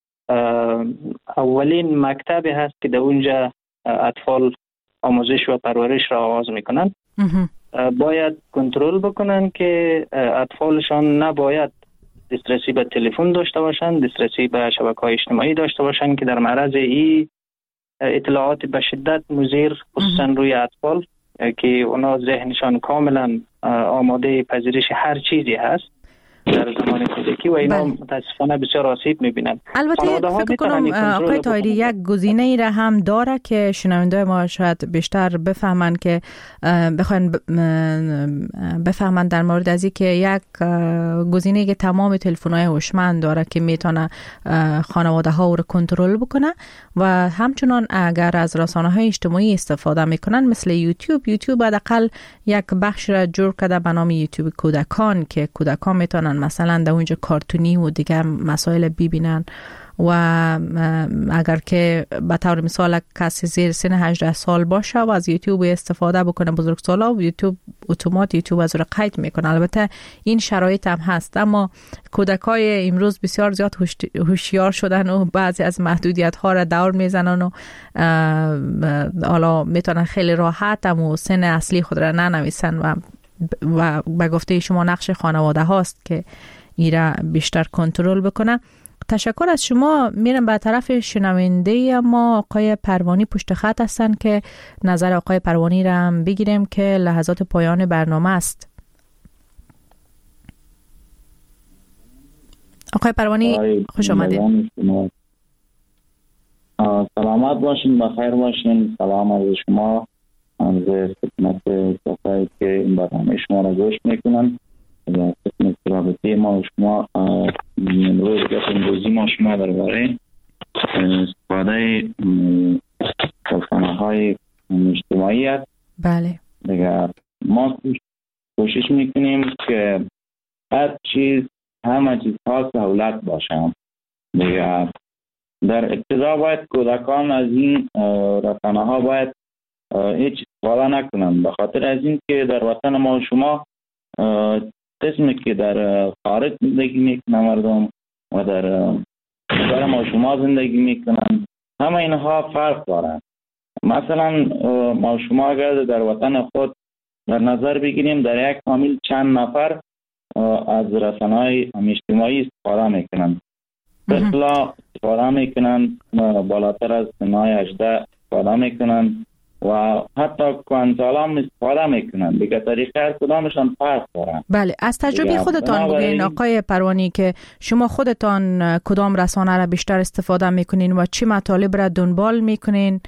اولین مکتبی هست که در اونجا اطفال آموزش و پرورش را آغاز میکنن باید کنترل بکنن که اطفالشان نباید دسترسی به تلفن داشته باشن، دسترسی به شبکه‌های اجتماعی داشته باشن که در معرض این اطلاعات به شدت مضر خصوصا روی اطفال که اونا ذهنشان کاملا آماده پذیرش هر چیزی هست در زمان کودکی و اینا متاسفانه بسیار آسیب می‌بینن. البته فکر کنم آقای طاهری یک گزینه ای را هم داره که شنونده‌های ما شاید بیشتر بفهمن که بفهمن در مورد از این که یک گزینه که تمام تلفن‌های هوشمند داره که میتونه خانواده‌ها رو کنترل بکنه و همچنان اگر از رسانه‌های اجتماعی استفاده میکنن مثل یوتیوب حداقل یک بخش را جور کرده به نام یوتیوب کودکان که کودکان میتونن مثلا در اونجا کارتونی و دیگر مسائل ببینن و اگر که به طور مثال کسی زیر سن 18 سال باشه و از یوتیوب استفاده بکنه بزرگسالا و یوتیوب اتومات از رو قید میکنه. البته این شرایط هم هست اما کودکای امروز بسیار زیاد هوشیار شدن و بعضی از محدودیت ها را دور میزنن و حالا میتونن خیلی راحت و سن اصلی خود را ننویسن و به گفته شما نقش خانواده هاست که ایرا بیشتر کنترل بکنه. تشکر از شما. میرم به طرف شنونده ما آقای پروانی پشت خط هستن که نظر آقای پروانی را هم بگیریم که لحظات پایان برنامه است. آقای پروانی خوش آمدید. سلامت باشین، بخیر باشین. سلام از شما از خدمت کسایی که این برنامه شما را گوش میکنن. خدمت رابطه ما و شما امروز امروزی ما شما درباره استفاده رسانه‌های اجتماعی است. بله. دیگه ما کوشش میکنیم که همه چیز ها سهولت باشه. دیگه در ابتدا باید کودکان از این رسانه‌ها باید هیچ استفاده نکنند، به خاطر از این که در وطن ما و شما قسمی که در خارج زندگی میکنن مردم و در کشور ما و شما زندگی میکنن همه اینها فرق دارن. مثلا ما و شما اگر در وطن خود در نظر بگیریم در یک فامیل چند نفر از رسانه‌های اجتماعی استفاده میکنن. مثلا استفاده میکنن بالاتر از سنهای 18 استفاده میکنن و حتی کنسالا هم استفاده میکنن. دیگه طریقه هر کدامشان فرق دارن. بله، از تجربه خودتان بگین آقای پروانی که شما خودتان کدام رسانه را بیشتر استفاده میکنین و چه مطالب را دنبال میکنین؟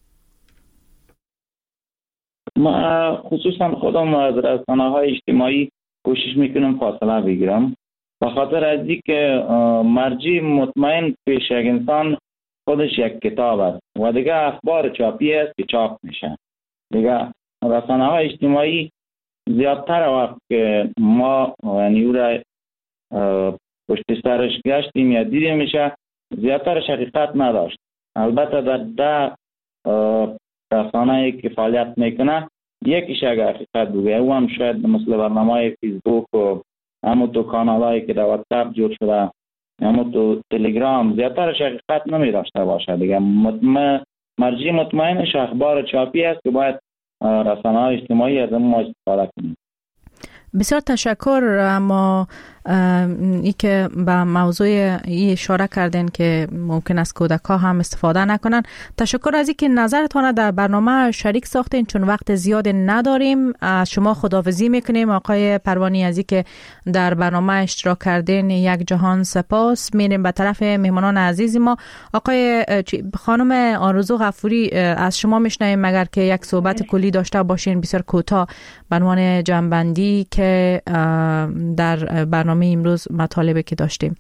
ما خصوصا خودم از رسانه‌های اجتماعی کوشش میکنم فاصله بگیرم، به خاطر از اینکه مرجع مطمئن پیش یک انسان خودش یک کتاب است و دیگه اخبار چاپی است که چاپ میشه. دیگه رسانه‌های اجتماعی زیادتر وقت که ما یعنی او را پشت سرش گشتیم یا دیدیم میشه زیادتر حقیقت نداشت. البته در رسانه‌ای که فعالیت میکنه یکیش اگر حقیقت بگه او هم شاید مثل برنامه فیسبوک و همون تو کانالایی که در واتساپ جور شده همون تو تلگرام زیادتر حقیقت نمی داشته باشه. دیگه مرجع مطمئنش اخبار چاپی است که باید رسانه‌های اجتماعی از ما استفاده کنیم. بسیار تشکر. اما ای که به موضوع ای اشاره کردین که ممکن است کودک‌ها هم استفاده نکنن. تشکر از اینکه نظرتان در برنامه شریک ساختین، چون وقت زیاد نداریم. از شما خداحافظی میکنیم آقای پروانی از اینکه در برنامه اشتراک کردین. یک جهان سپاس. میریم به طرف مهمانان عزیز ما. آقای خانم آرزو غفوری از شما میشنویم مگر که یک صحبت کلی داشته باشین بسیار کوتاه به عنوان جنبندی که در برنامه امروز مطالبی که داشتیم.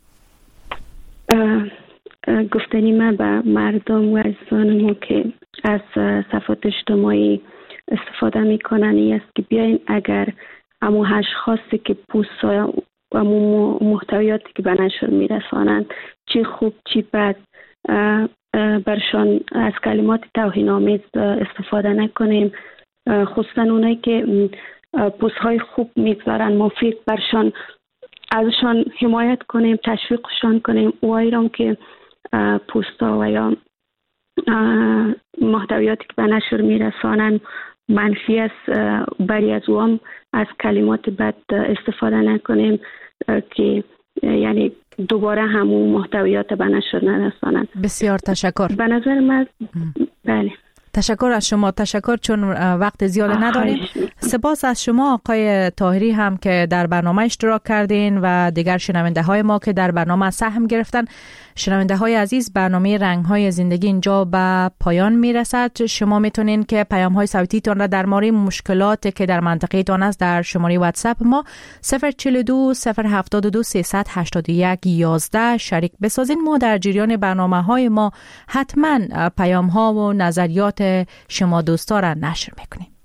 گفتنی من به مردم و عزیزان ما که از صفحات اجتماعی استفاده میکنن این است که بیاین اگر امو اشخاصی که پوست و محتویاتی که به نشر میرسانند چی خوب چی بد برشان از کلمات توهین‌آمیز استفاده نکنیم، خصوصا اونایی که پوست های خوب میگذارن مفید برشان ازشان حمایت کنیم، تشویقشان کنیم. اوایرام که پوستا و یا محتویاتی که به نشر میرسانن منفی است، بری از او هم از کلمات بد استفاده نکنیم که یعنی دوباره همون محتویات به نشر نرسانند. بسیار تشکر. به نظر من بله. تشکر از شما. تشکر، چون وقت زیاد نداریم. سپاس از شما آقای طاهری هم که در برنامه اشتراک کردین و دیگر شنونده های ما که در برنامه سهم گرفتن. شنونده های عزیز، برنامه رنگ های زندگی اینجا به پایان می رسد. شما میتونین که پیام های صوتی تان را در مورد مشکلاتی که در منطقه تان است در شماره واتساپ ما 042 072 381 11 شریک بسازین. ما در جریان برنامه های ما حتما پیام ها و نظریات شما دوستا را نشر میکنیم.